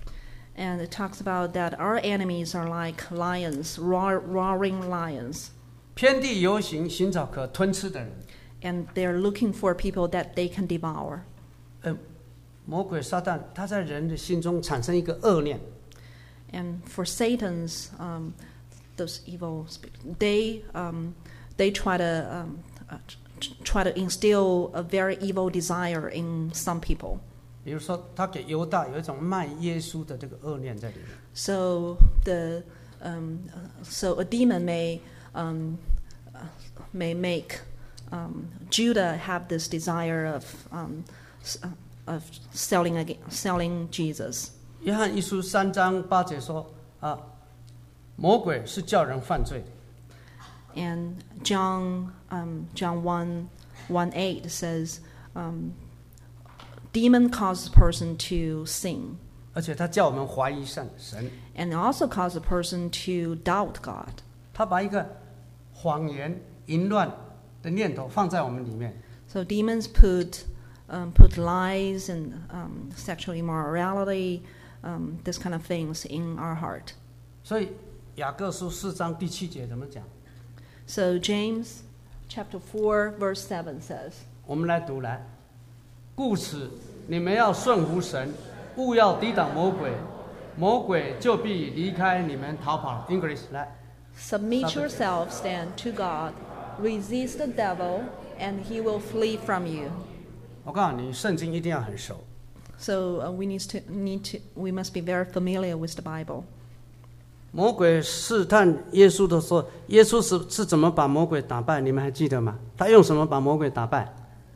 and it talks about that our enemies are like lions, roar, roaring lions, 遍地游行，寻找可吞吃的人。 and they're looking for people that they can devour. 呃，魔鬼撒旦他在人的心中产生一个恶念， And for Satan's, um, those evil, sp- they um, they try to um, uh, t- try to instill a very evil desire in some people. 比如说他给犹大有一种卖耶稣的这个恶念在里面。 So the um, uh, so a demon may um, uh, may make um, Judah have this desire of um, s- uh, of selling ag- selling Jesus. 约翰一书三章八节说啊，魔鬼是叫人犯罪的。 And John um, John one one eight says, um, demon causes a person to sin, 而且他叫我们怀疑神神， and also causes a person to doubt God. 他把一个谎言、淫乱的念头放在我们里面， So demons put um, put lies and um, sexual immorality, um, this kind of things in our heart. 所以雅各书四章第七节怎么讲？ So James chapter four verse seven says, 我们来读来，故此你们要顺服神，勿要抵挡魔鬼，魔鬼就必离开你们逃跑。English 来， "Submit yourselves then to God, resist the devil, and he will flee from you." 我告诉你，圣经一定要很熟。 So uh, we need to need to we must be very familiar with the Bible. 魔鬼试探耶稣的时候，耶稣是是怎么把魔鬼打败？你们还记得吗？他用什么把魔鬼打败？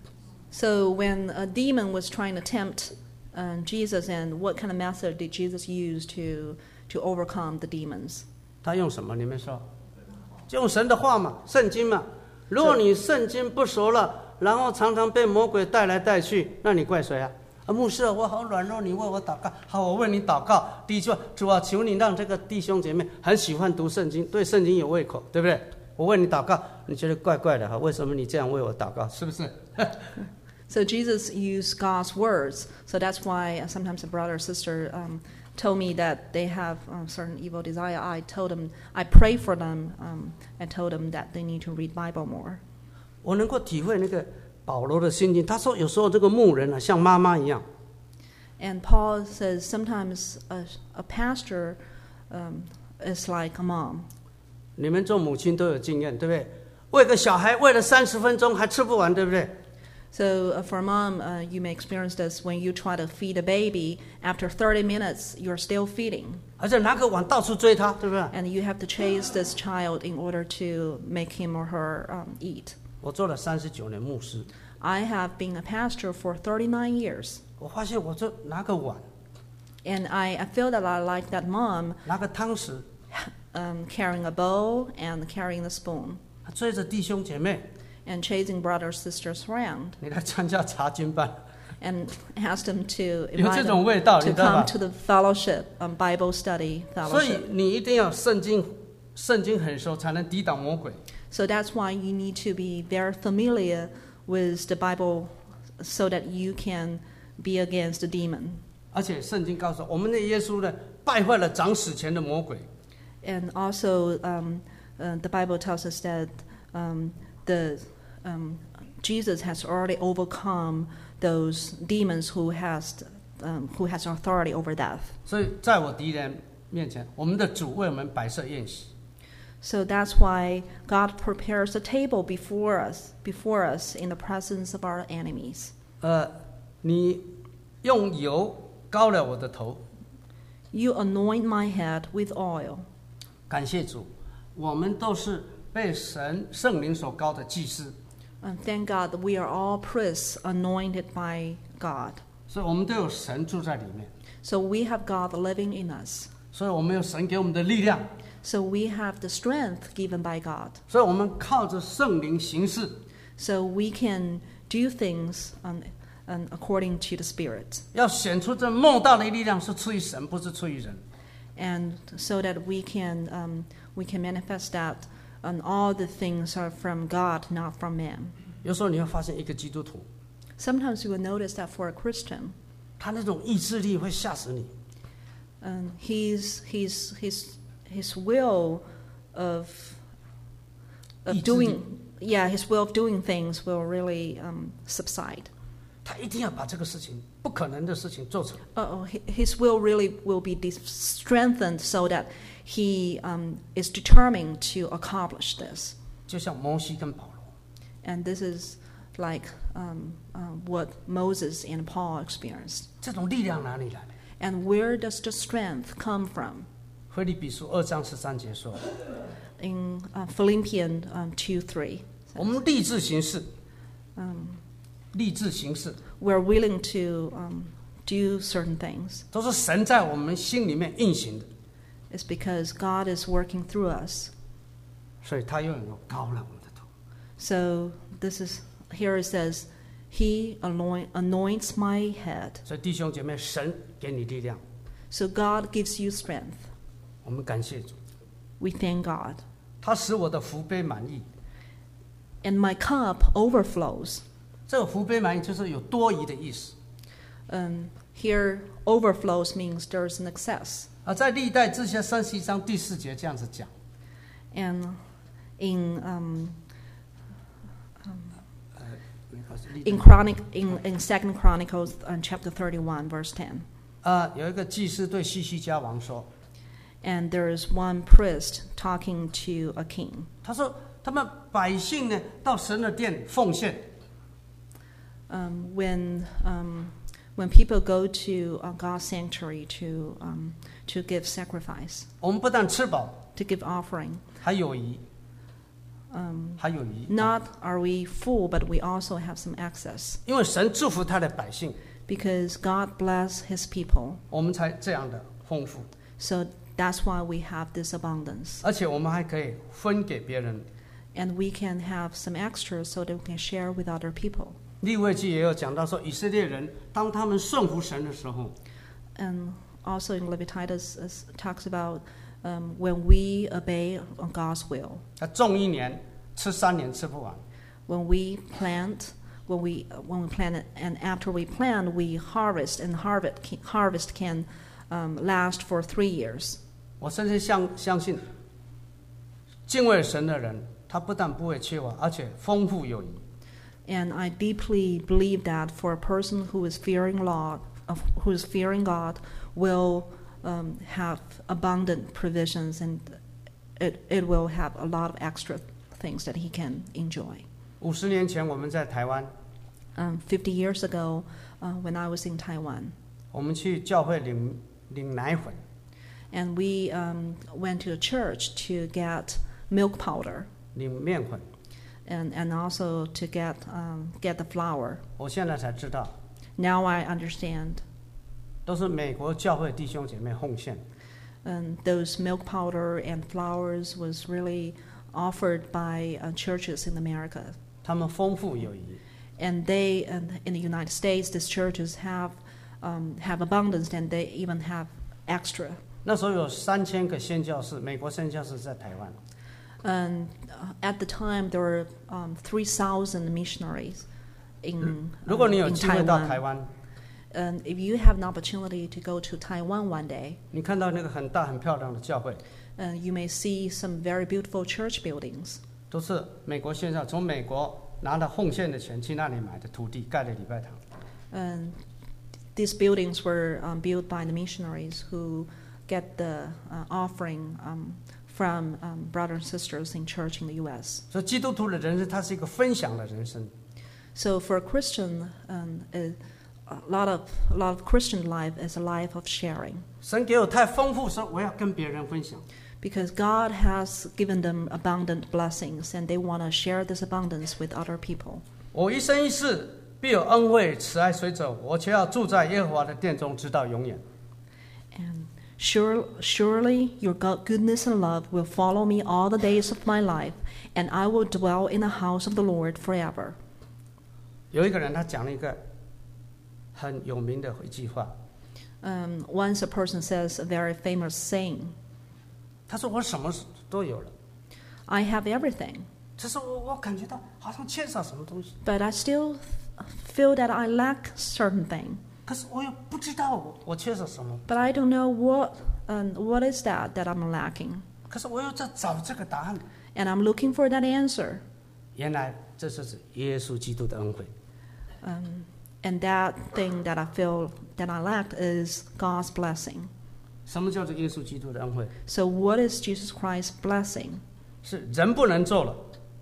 So when a demon was trying to tempt um, Jesus, and what kind of method did Jesus use to to overcome the demons? 他用什么？你们说， 就用神的话嘛，圣经嘛。如果你圣经不熟了，然后常常被魔鬼带来带去，那你怪谁啊？啊，牧师，我好软弱，你为我祷告。好，我为你祷告。第一句话，主啊，求你让这个弟兄姐妹很喜欢读圣经，对圣经有胃口，对不对？我为你祷告，你觉得怪怪的哈？为什么你这样为我祷告？是不是？ So Jesus used God's words. So that's why sometimes a brother or sister um, told me that they have um, certain evil desire. I told them, I prayed for them um, and told them that they need to read Bible more. 我能够体会那个保罗的心境。他说，有时候这个牧人啊，像妈妈一样。 And Paul says sometimes a, a pastor um, is like a mom. 你们做母亲都有经验，对不对？喂个小孩喂了三十分钟还吃不完，对不对？ So uh, for mom, uh, you may experience this when you try to feed a baby. After thirty minutes, you're still feeding. 而且拿个碗到处追他，对不对？ And you have to chase this child in order to make him or her um, eat. 我做了三十九年牧师， I have been a pastor for thirty-nine years. 我发现我就拿个碗， And I, I feel that I like that mom 拿个汤匙， um, carrying a bowl and carrying the spoon 追着弟兄姐妹， and chasing brothers sisters around 你来参加查经班。 and ask them to 有 invite 这 them 种味道，你 to 知道 come 吧？ to the fellowship, um, Bible study 所以 fellowship. 你一定要圣经，圣经很熟，才能抵挡魔鬼。 So that's why you need to be very familiar with the Bible so that you can be against the demon. 而且圣经告诉我们的耶稣呢，败坏了掌死前的魔鬼。 And also, um, uh, the Bible tells us that um, the um, Jesus has already overcome those demons who has um, who has authority over death. 所以在我敌人面前，我们的主为我们摆设宴席。 So that's why God prepares a table before us, before us in the presence of our enemies. 呃，你用油膏了我的头， You anoint my head with oil. 感谢主，我们都是被神圣灵所膏的祭司， And thank God that we are all priests anointed by God. 所以我们都有神住在里面， So we have God living in us. 所以我们有神给我们的力量， So we have the strength given by God. 所以我们靠着圣灵行事。 So we can do things um, um, according to the Spirit. 要显出这莫大的力量是出于神，不是出于人。 And so that we can, um, we can manifest that and all the things are from God, not from man. 有时候你会发现，一个基督徒， Sometimes you will notice that for a Christian, 他那种意志力会吓死你。 um, his, his, his, his will of, of 意志力。 doing, yeah, his will of doing things will really um, subside. 他一定要把这个事情不可能的事情做成。 Uh-oh, hi- his will really will be dis- strengthened so that he um, is determined to accomplish this. 就像摩西跟保罗， And this is like um, uh, what Moses and Paul experienced. 这种力量哪里来的？ And where does the strength come from? 腓立比书二章十三节说， In uh, Philippians um, two three, 我们立志行事， um, 立志行事， we're willing to um, do certain things. 都是神在我们心里面运行的， It's because God is working through us. 所以他又有高了我们的头。 So this is here it says, He anoint, anoints my head. 所以弟兄姐妹，神给你力量， So God gives you strength. 我们感谢主， We thank God. 他使我的福杯满溢。 And my cup overflows. 这个福杯满溢就是有多余的意思。 Um, here, overflows means there's an excess. 而在历代志下三十一章第四节这样子讲， And in um, 呃，没关系，历 in 代 Chronic in, in Second Chronicles uh, chapter thirty-one, verse ten, 啊、有一个祭司对西西家王说， and there is one priest talking to a king. 他说他们百姓呢到神的殿奉献， Um, when um, when people go to uh, God's sanctuary to um, to give sacrifice, 我们不但吃饱， to give offering, 还有余， um, 还有余。 not are we full, but we also have some excess 因为神祝福他的百姓， because God bless His people. 我们才这样的丰富。 So that's why we have this abundance. 而且我们还可以分给别人。 And we can have some extras so that we can share with other people. 利未记也有讲到说，以色列人当他们顺服神的时候， And also in Leviticus it talks about um, when we obey on God's will. 他种一年吃三年吃不完。 When we plant, when we when we plant it, and after we plant, we harvest, and harvest harvest can um, last for three years. 我深深相相信，敬畏神的人，他不但不会缺乏，而且丰富有余。 And I deeply believe that for a person who is fearing Lord, of, who is fearing God, will um, have abundant provisions, and it it will have a lot of extra things that he can enjoy. 五十年前我们在台湾， Um, Fifty years ago, uh, when I was in Taiwan, 我们去教会领领奶粉， and we um, went to a church to get milk powder, 领面粉。 and and also to get um, get the flour. 我现在才知道， Now I understand. 都是美国教会弟兄姐妹奉献。 And those milk powder and flours was really offered by uh, churches in America. 他们丰富有余。 And they, and in the United States, these churches have um, have abundance, and they even have extra. 那时候有三千个宣教士，美国宣教士在台湾。 And uh, at the time, there were um, three thousand missionaries in, 如果 um, 你有 in 机会到台 Taiwan. 湾， And if you have an opportunity to go to Taiwan one day, 你看到那个很大很漂亮的教会， uh, you may see some very beautiful church buildings. 都是美国宣教从美国拿了奉献的钱去那里买的土地盖的礼拜堂。 And these buildings were um, built by the missionaries who get the uh, offering um, from um, brothers and sisters in church in the U S. 所以基督徒的人生，它是一个分享的人生。 So for a Christian, um, a, a lot of a lot of Christian life is a life of sharing, 神给我太丰富，说我要跟别人分享。 because God has given them abundant blessings, and they want to share this abundance with other people. 我一生一世必有恩惠慈爱随着我，我却要住在耶和华的殿中，直到永远。 And sure, surely your God, goodness and love will follow me all the days of my life, and I will dwell in the house of the Lord forever. 有一个人他讲了一个很有名的一句话， Um, once a person says a very famous saying, 他说我什么都有了， I have everything, 只是我我感觉到好像缺少什么东西， but I still feel that I lack certain thing, 可是我又不知道我我缺少什么， but I don't know what um, what is that that I'm lacking, 可是我又在找这个答案。 and I'm looking for that answer. 原来这就是耶稣基督的恩惠。 Um, and that thing that I feel that I lacked is God's blessing. 什么叫做耶稣基督的恩惠？ So what is Jesus Christ's blessing? 是人不能做了，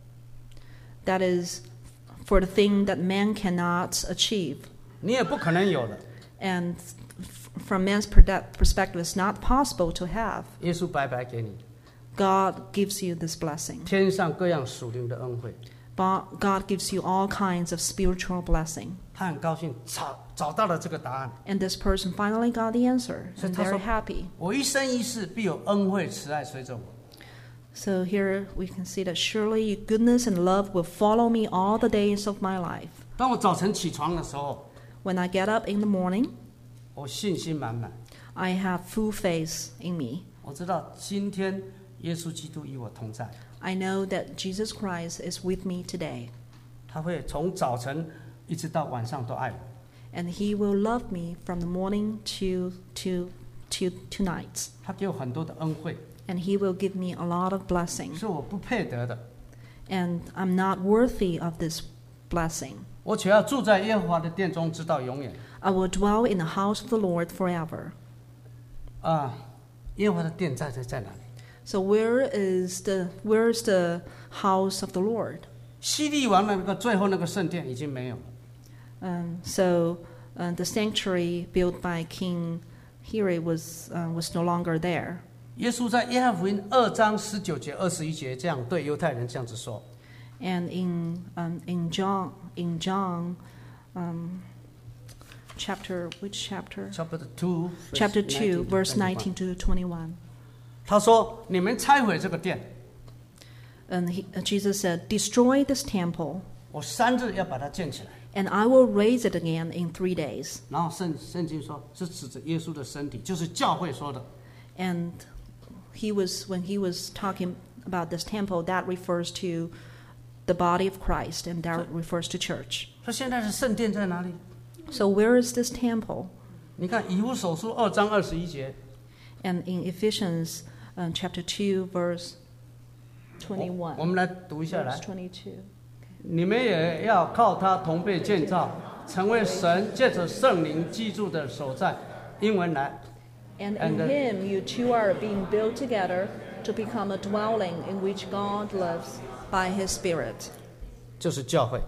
That is for the thing that man cannot achieve. 你也不可能有的。 And f- from man's per- perspective, it's not possible to have. 耶稣白白给你 God gives you this blessing. 天上各样属灵的恩惠， Bo- God gives you all kinds of spiritual blessing. 他很高兴找找到了这个答案。 And this person finally got the answer 所以 and 他说 very happy. 我一生一世必有恩惠慈爱随着我。 So here we can see that surely goodness and love will follow me all the days of my life. 当我早晨起床的时候， When I get up in the morning, 我信心满满， I have full faith in me. 我知道今天耶稣基督与我同在， I know that Jesus Christ is with me today, 他会从早晨一直到晚上都爱我。 and He will love me from the morning to to to to night, 他给我很多的恩惠， and He will give me a lot of blessing. 是我不配得的， And I'm not worthy of this blessing. 我却要住在耶和华的殿中，直到永远。 I will dwell in the house of the Lord forever. 啊，耶和华的殿在在在哪里？ So where is the where is the house of the Lord? 西利王的那个最后那个圣殿已经没有了， Um, so uh, the sanctuary built by King Hiri was uh, was no longer there. 耶稣在约翰福音二章十九节、二十一节这样对犹太人这样子说。 And in um, in John in John um, chapter which chapter? Chapter two, Chapter two, verse nineteen nineteen to twenty-one. 他说：“你们拆毁这个殿， And he, uh, Jesus said, destroy this temple, 我三日要把它建起来。” and I will raise it again in three days. 然后圣圣经说是指着耶稣的身体，就是教会说的。 And he was, when he was talking about this temple, that refers to the body of Christ, and that refers to church. 说现在的圣殿在哪里？ So where is this temple? 你看以弗所书二章二十一节， And in Ephesians um, chapter two, verse 我 twenty-one. 我们来读一下来 Verse。twenty-two. 你们也要靠他同被建造，成为神借着圣灵居住的所在。英文来， And in And, uh, him you two are being built together to become a dwelling in which God lives by his Spirit. 就是教会。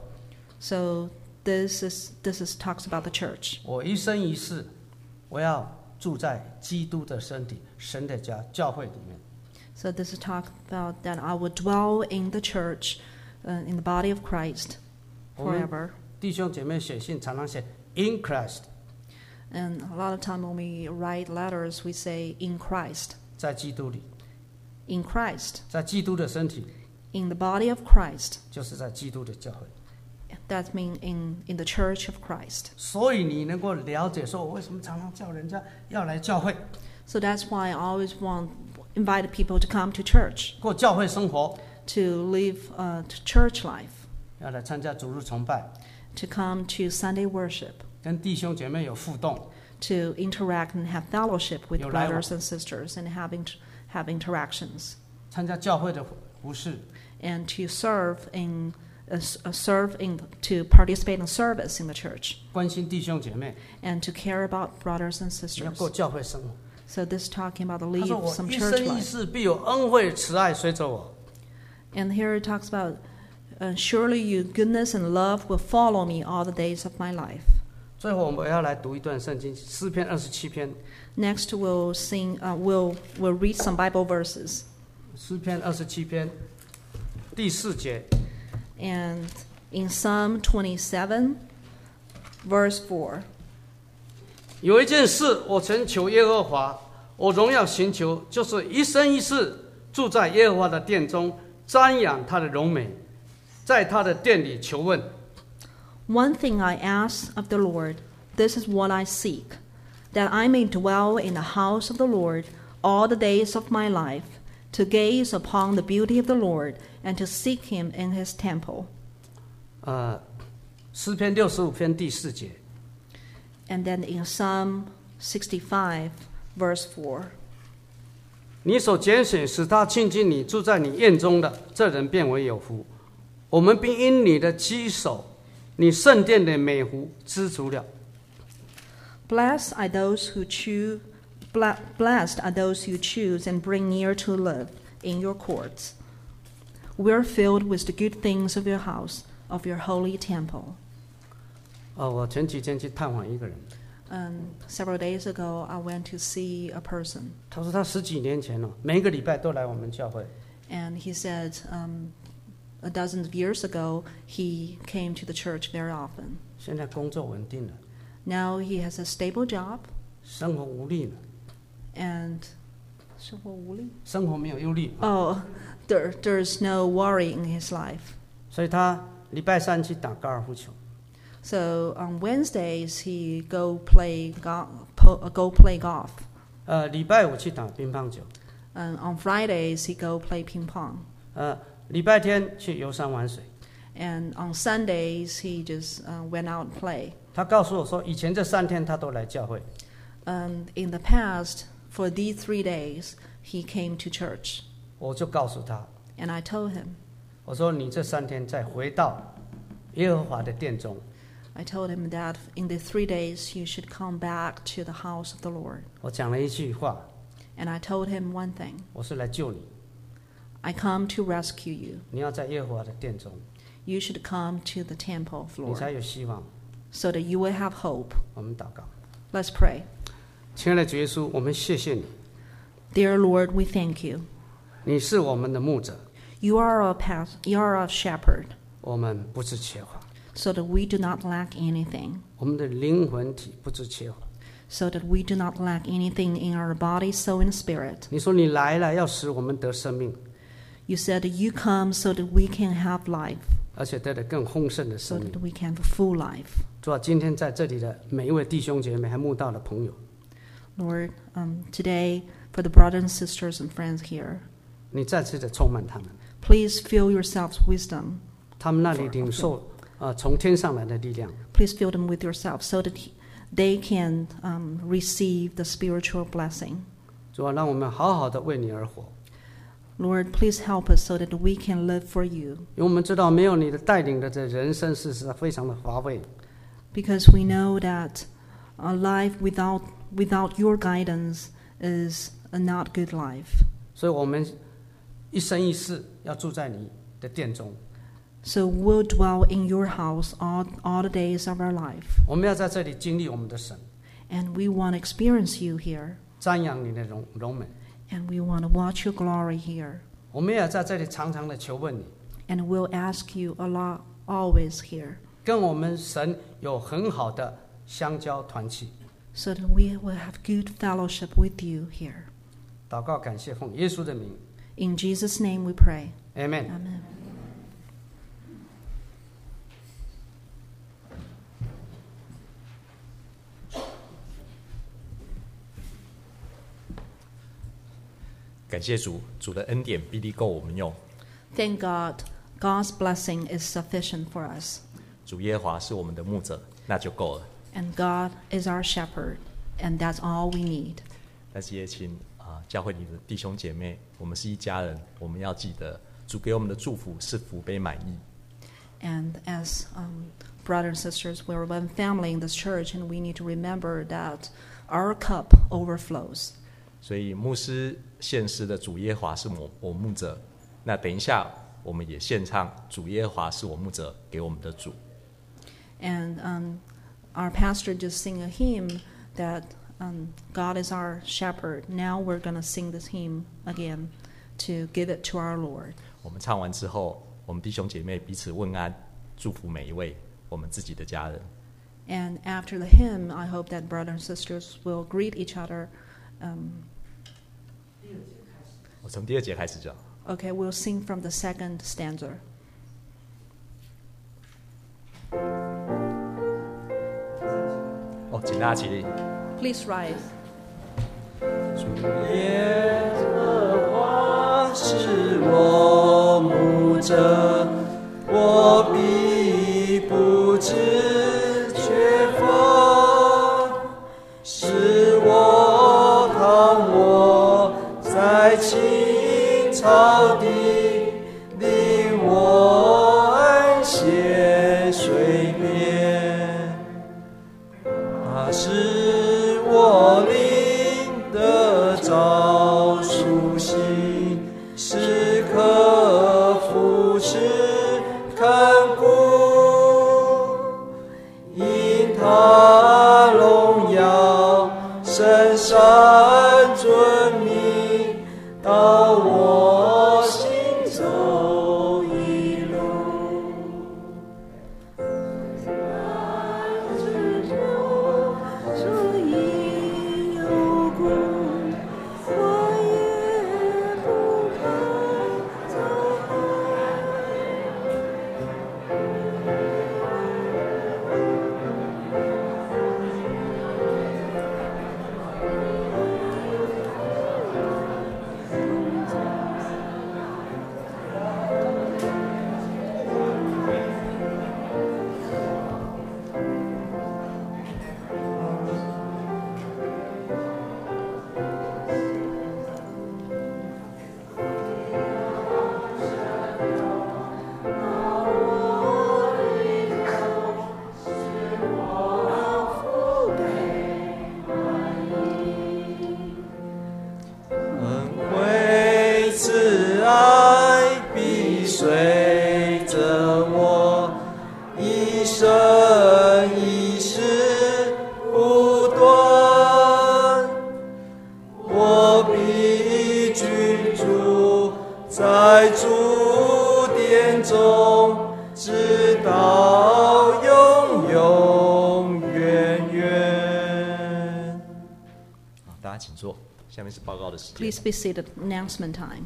So this is this is talks about the church. 我一生一世，我要住在基督的身体、神的家、教会里面。 So this is talk about that I will dwell in the church, uh, in the body of Christ 我们 forever. 弟兄姐妹写信常常写 in Christ， And a lot of time when we write letters, we say in Christ, 在基督里， in Christ, 在基督的身体， in the body of Christ. 就是在基督的教会。 That means in, in the church of Christ. 所以你能够了解，说我为什么常常叫人家要来教会， So that's why I always want invite people to come to church, 过教会生活， to live uh, to church life, 要来参加主日崇拜， to come to Sunday worship, 跟弟兄姐妹有互动， to interact and have fellowship with 有来往。 brothers and sisters and having have interactions, 参加教会的服事， and to serve in uh, s- uh, serve in to participate in service in the church, 关心弟兄姐妹， and to care about brothers and 要 sisters. 过教会生活。 So this is talking about the 他 lead 说：“ of 我 some 一 church 生一 life. 世必有恩惠慈爱随着我。 And here it talks about, uh, surely your goodness and love will follow me all the days of my life. ” 最后我们要来读一段圣经，诗篇二十七篇。 Next, we'll sing. Uh, we'll we'll read some Bible verses. 诗篇二十七篇第四节， And in Psalm twenty-seven, verse four, 有一件事我曾求耶和华，我荣耀寻求，就是一生一世住在耶和华的殿中，瞻仰他的荣美，在他的殿里求问。 one thing I ask of the Lord, this is what I seek, that I may dwell in the house of the Lord all the days of my life, to gaze upon the beauty of the Lord and to seek Him in His temple. 呃，诗篇六十五篇第四节， And then in Psalm sixty-five, verse four, 你所拣选使他亲近你，住在你院中的，这人变为有福。我们并因你的居守，你圣殿的美福知足了。 Blessed are those who choose. Blessed are those who choose and bring near to live in your courts. We are filled with the good things of your house, of your holy temple. 哦，我前几天去探访一个人， Um, several days ago, I went to see a person, 他说他十几年前哦，每一个礼拜都来我们教会。 and he said um, a dozen of years ago he came to the church very often. 现在工作稳定了， Now he has a stable job 生活无虑了， and 生活没有忧虑， oh, there there's no worry in his life. 所以他礼拜三去打高尔夫球， So on Wednesdays he go play go, po, go play golf. 呃，礼拜五去打乒乓球， And on Fridays he go play ping pong. 呃，礼拜天去游山玩水。 And on Sundays he just uh, went out and play. 他告诉我说，以前这三天他都来教会， Um, in the past, for these three days, he came to church. 我就告诉他， And I told him, 我说你这三天再回到耶和华的殿中， I told him that in the three days you should come back to the house of the Lord. 我讲了一句话， And I told him one thing, 我是来救你， I come to rescue you. 你要在耶和华的殿中， You should come to the temple of 你才 Lord 有希望。 so that you will have hope. 我们祷告， Let's pray. 亲爱的主耶稣，我们谢谢你， Dear Lord, we thank you. 你是我们的牧者， You are a path, you are a shepherd, 我们不致缺乏， so that we do not lack anything, 我们的灵魂体不致缺乏， so that we do not lack anything in our body, soul, and spirit. 你说你来了，要使我们得生命， You said you come so that we can have life, 而且得的更丰盛的 so 生命 that。we can have a full life. 主啊，今天在这里的每一位弟兄姐妹和慕道的朋友， Lord, um, today, for the brothers and sisters and friends here, 你再次的充满他们， please fill yourselves wisdom. 他们那里领受呃从天上来的力量， Please fill them with yourself so that he- they can um, receive the spiritual blessing. 主啊，让我们好好的为你而活， Lord, please help us so that we can live for you. 因为我们知道没有你的带领的这人生是实在非常的乏味。 Because we know that a life without, without your guidance is a not good life. 所以我们一生一世要住在你的殿中， So we'll dwell in your house all, all the days of our life. 我们要在这里经历我们的神， And we want to experience you here. 瞻仰你的荣荣美。 And we want to watch your glory here. 我们也要在这里常常的求问你， And we'll ask you a lot always here, 跟我们神有很好的相交团契。 so that we will have good fellowship with you here. 祷告感谢，奉耶稣的名 In Jesus' name we pray. ，Amen。 Amen. 感谢主，主的恩典必定够我们用。 Thank God, God's blessing is sufficient for us. 主耶和华是我们的牧者，那就够了。 And God is our shepherd, and that's all we need. 但是也请啊、呃教会里的弟兄姐妹，我们是一家人，我们要记得主给我们的祝福是福杯满溢。 And as um, brothers and sisters, we're one family in this church, and we need to remember that our cup overflows. 所以牧师献诗的主耶和华是我我牧者，那等一下我们也献唱主耶和华是我牧者给我们的主。 And um, our pastor just sing a hymn that um, God is our shepherd. Now we're going to sing this hymn again to give it to our Lord. 我们唱完之后，我们弟兄姐妹彼此问安，祝福每一位我们自己的家人。 And after the hymn, I hope that brothers and sisters will greet each other. Um, 我从第二节开始讲。 okay, we'll sing from the second stanza. 哦，请大家起立。 Please rise. 耶和华是我牧者，我必不致缺乏，使我躺卧在青草地，领我安歇水边。他是我灵的早苏醒，时刻扶持看顾，因他荣耀深山尊名，到我行走一路。 这一有故，我也不怕遭害。 家请坐。下面是报告的时间。 Please be seated. Announcement time.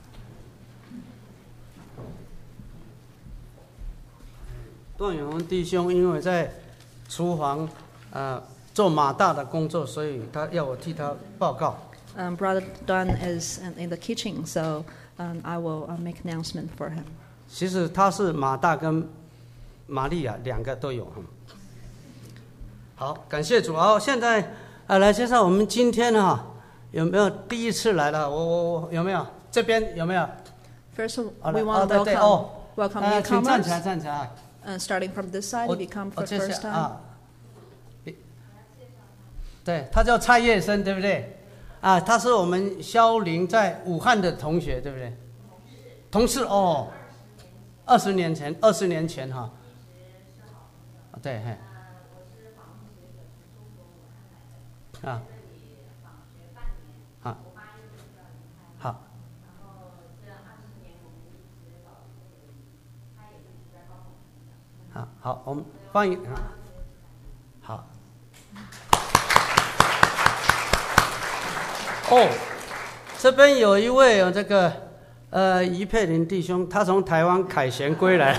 段永红弟兄因为在厨房呃做马大的工作，所以他要我替他报告。 Um, Brother Don is in, in the kitchen, so um, I will uh, make announcement for him. 其实他是马大跟玛利亚两个都有。好，感谢主。好，现在呃来介绍我们今天呢、啊、有没有第一次来的？我我我有没有？这边有没有？ First, 好了， we 哦 want to 对对 welcome 哦， welcome 呃，请站起来 newcomers. 站起来。 Uh, starting from this side, 我 if you come 我 for 介 first 绍 time. 啊，对，他叫蔡叶生，对不对？啊，他是我们萧玲在武汉的同学，对不对？同事哦，二十年前，二十年前哈。对，嘿。啊。啊。好。好好，我们欢迎。好。哦，这边有一位有这个呃于佩林弟兄，他从台湾凯旋归来。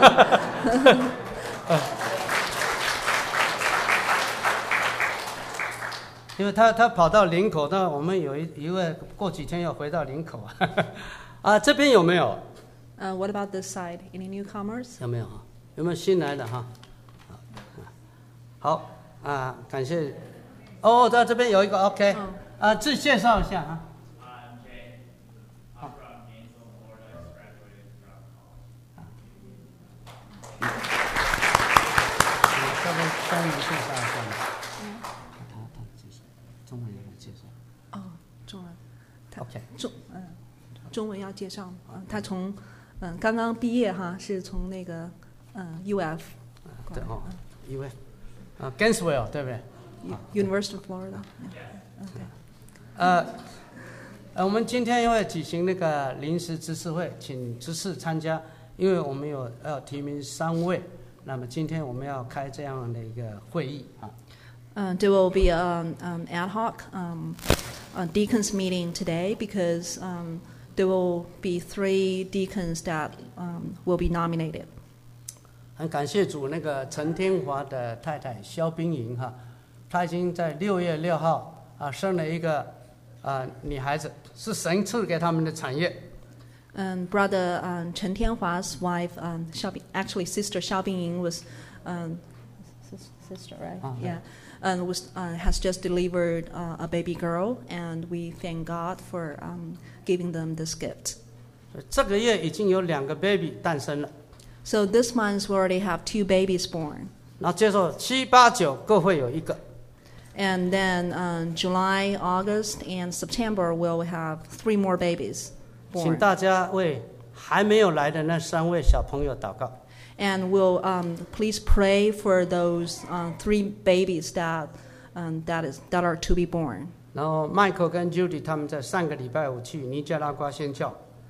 因为他他跑到林口，那我们有一一位过几天要回到林口啊。啊，这边有没有？ Uh, what about this side? Any newcomers? 有没有？有没有新来的哈？好啊，感谢。哦，在这边有一个 OK。 嗯啊，自介绍一下啊。 I'm Jay. I'm from Gainesville, Florida. I just graduated from college. 稍微中文介绍一下嘛。他他介绍，中文也来介绍。 哦，中文。他 OK。 中嗯，中文要介绍吗？嗯，他从嗯刚刚毕业哈，是从那个嗯 U F。 对哦，一位啊 ，Gainesville 对不对？ University of Florida. Okay. 呃，呃，我们今天因为举行那个临时执事会，请执事参加，因为我们有要提名三位，那么今天我们要开这样的一个会议啊。 Uh, there will be an um, ad hoc um, uh, deacons meeting today because um, there will be three deacons that um, will be nominated. 很感谢主，那个陈天华的太太肖冰莹哈，她已经在六月六号啊生了一个啊女孩子，是神赐给他们的产业。 Um, brother um, Chen Tianhua's wife, um, Xiao Bing, actually sister Xiao Bingying was, um, sis- sister, right? Uh-huh. Yeah, and was uh, has just delivered uh, a baby girl, and we thank God for um, giving them this gift. 这个月已经有两个 baby 诞生了， So this month we already have two babies born, 然后接着七八九各会有一个。 and then um, July, August, and September we'll have three more babies 请 born, 大家为还没有来的那三位小朋友祷告。 and we'll um, please pray for those uh, three babies that um, that is that are to be born. 然后迈克跟 Judy 他们在上个礼拜五去尼加拉瓜宣教，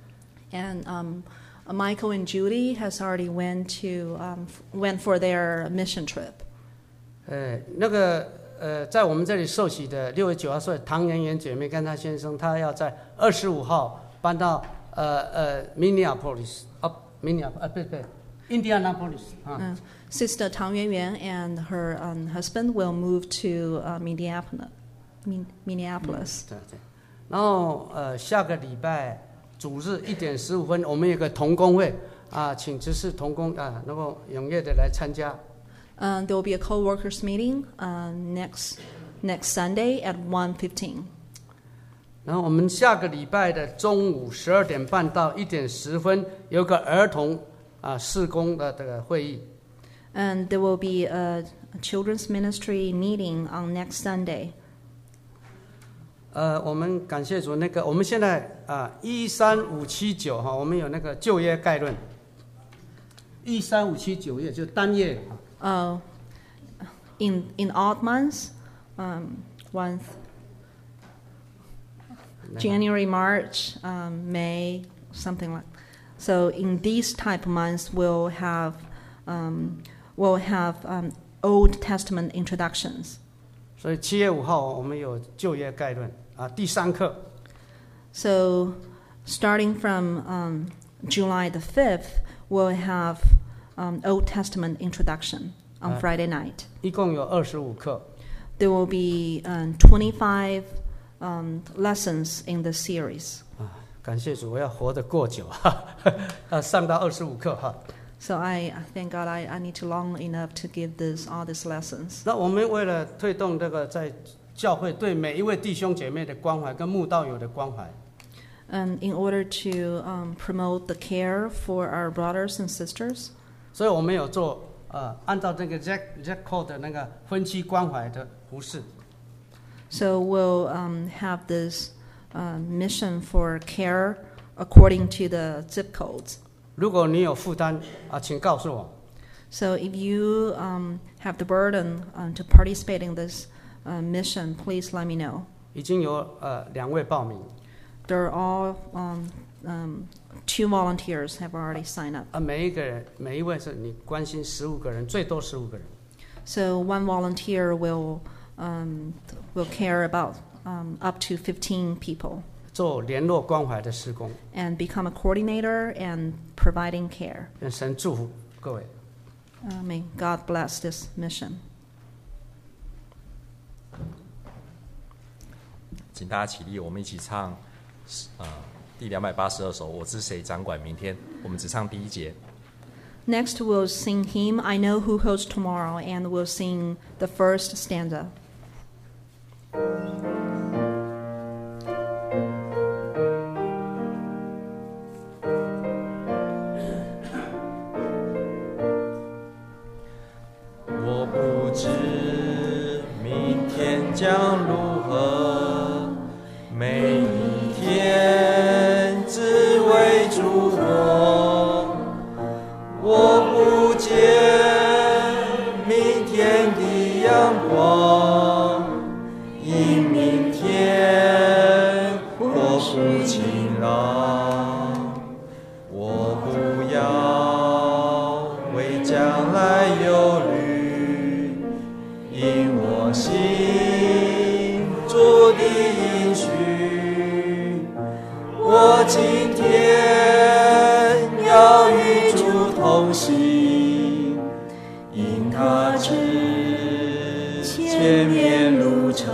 And um, Michael and Judy has already went to um, f- went for their mission trip. 呃，那个呃，在我们这里受洗的六月九号岁唐媛媛姐妹跟她先生，她要在二十五号搬到呃呃 Minneapolis 哦 Minneapolis 啊，对对 Indianapolis 啊。 Uh, Sister Tang Yuanyuan and her um, husband will move to uh, Minneapolis. Min- Minneapolis. 对对，然后呃下个礼拜主日一点十五分，我们有个同工会啊，请执事同工啊，能够踊跃的来参加。 Uh, there will be a co-workers meeting uh, next next Sunday at one fifteen. 然后我们下个礼拜的中午十二点半到一点十分，有个儿童啊事工的这个会议。 And there will be a, a children's ministry meeting on next Sunday. 呃，我们感谢主，那个我们现在啊一三五七九哈，我们有那个旧约概论。一三五七九月就单月。 Uh, in in odd months, um, one January, March, um, May, something like. So in these type of months, we'll have um, we'll have um, Old Testament introductions. 所以七月五号我们有旧约概论啊，第三课。 So, starting from um, July the fifth, we'll have um, Old Testament introduction on Uh, Friday night. 一共有二十五课， There will be um, twenty-five um, lessons in the series. 感谢主，我要活得过久哈，啊，上到二十五课哈。 So I thank God I, I need to long enough to give this all these lessons. 那我们为了推动这个在教会对每一位弟兄姐妹的关怀跟慕道友的关怀， And in order to um, promote the care for our brothers and sisters, 所以我们有做呃，按照这个 Jack Jack Cole 的那个分期关怀的服饰。 so we'll um, have this uh, mission for care according to the zip codes. 如果你有负担啊，请告诉我。 So if you um, have the burden um, to participate in this uh, mission, please let me know. 已经有呃两位报名 They're all um, um, two volunteers have already signed up. 啊，每一个人每一位是你关心十五个人，最多十五个人。 So one volunteer will um, will care about um, up to fifteen people 做联络关怀的施工， and become a coordinator and providing care. 愿神祝福各位。 Uh, may God bless this mission. 请大家起立，我们一起唱呃第两百八十二首《我知谁掌管明天》，我们只唱第一节。 Next, we'll sing hymn I Know Who Holds Tomorrow, and we'll sing the first stanza. 我不知明天将如何，每一天只为主活。我不见明天的阳光，因明天或不晴朗。我不要为将来忧虑，因我心主的应许。我今天要与主同行，因他知前面路程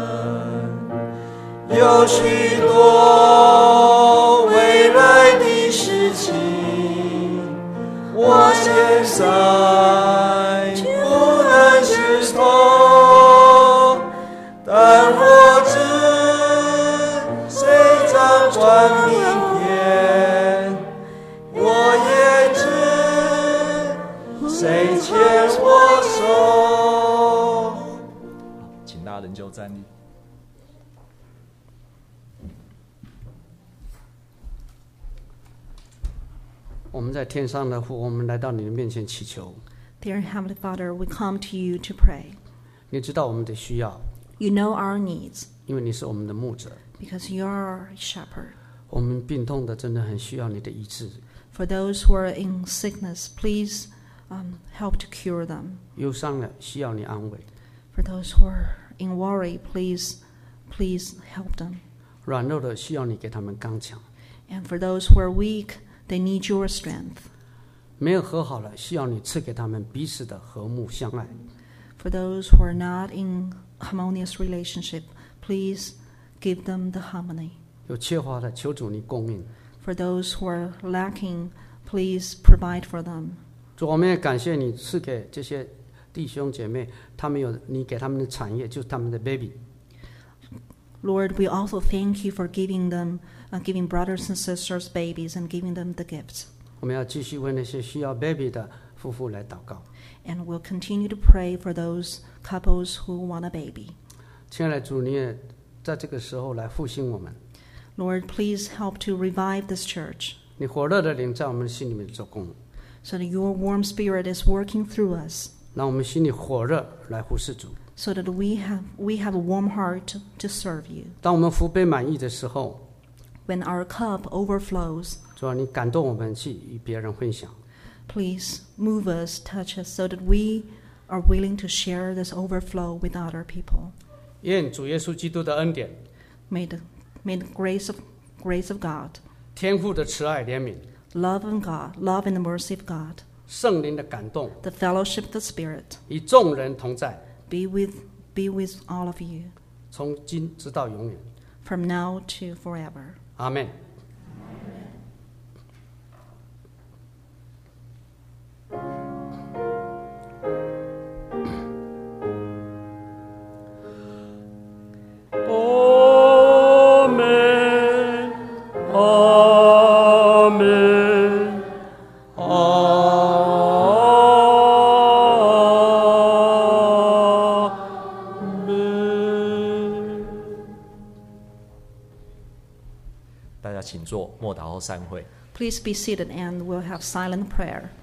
有许多未来的事情，我现在不能知透，但我知谁掌管明天，我也知谁牵我手。请大家仍旧站立。 我们在天上的父，我们来到你的面前祈求。 Dear Heavenly Father, we come to you to pray. 你知道我们的需要， You know our needs 因为你是我们的牧者。 because you are our shepherd. 我们病痛的真的很需要你的医治， For those who are in sickness, please um, help to cure them. 忧伤了需要你安慰， For those who are in worry, please, please help them. 软弱的需要你给他们刚强， And for those who are weak, they need your strength. 没有和好了需要你赐给他们彼此的和睦相爱。 For those who are not in harmonious relationship, please give them the harmony. 有缺乏的求主你供应。 For those who are lacking, please provide for them. 主，我们也感谢你赐给这些弟兄姐妹，他们有你给他们的产业，就是他们的 baby。 Lord, we also thank you for giving them, uh, giving brothers and sisters babies and giving them the gifts. 我们要继续为那些需要 baby 的夫妇来祷告。 And we'll continue to pray for those couples who want a baby. 亲爱的主，你也在这个时候来复兴我们。 Lord, please help to revive this church 你火热的灵在我们心里面做工， so that your warm spirit is working through us, 让我们心里火热来服侍主。 so that we have, we have a warm heart to, to serve you. 当我们福杯满溢的时候， When our cup overflows, 主啊，你感动我们去与别人分享。 please move us, touch us, so that we are willing to share this overflow with other people. 愿主耶稣基督的恩典、 May the, may the grace of grace of God, 天父的慈爱怜悯、 love of God, love and the mercy of God, 圣灵的感动， the fellowship of the Spirit, 与众人同在， be with be with all of you, 从今直到永远。 from now to forever. 阿们。阿门，阿门，阿门。 大家请坐，默祷后散会。 Please be seated and we'll have silent prayer.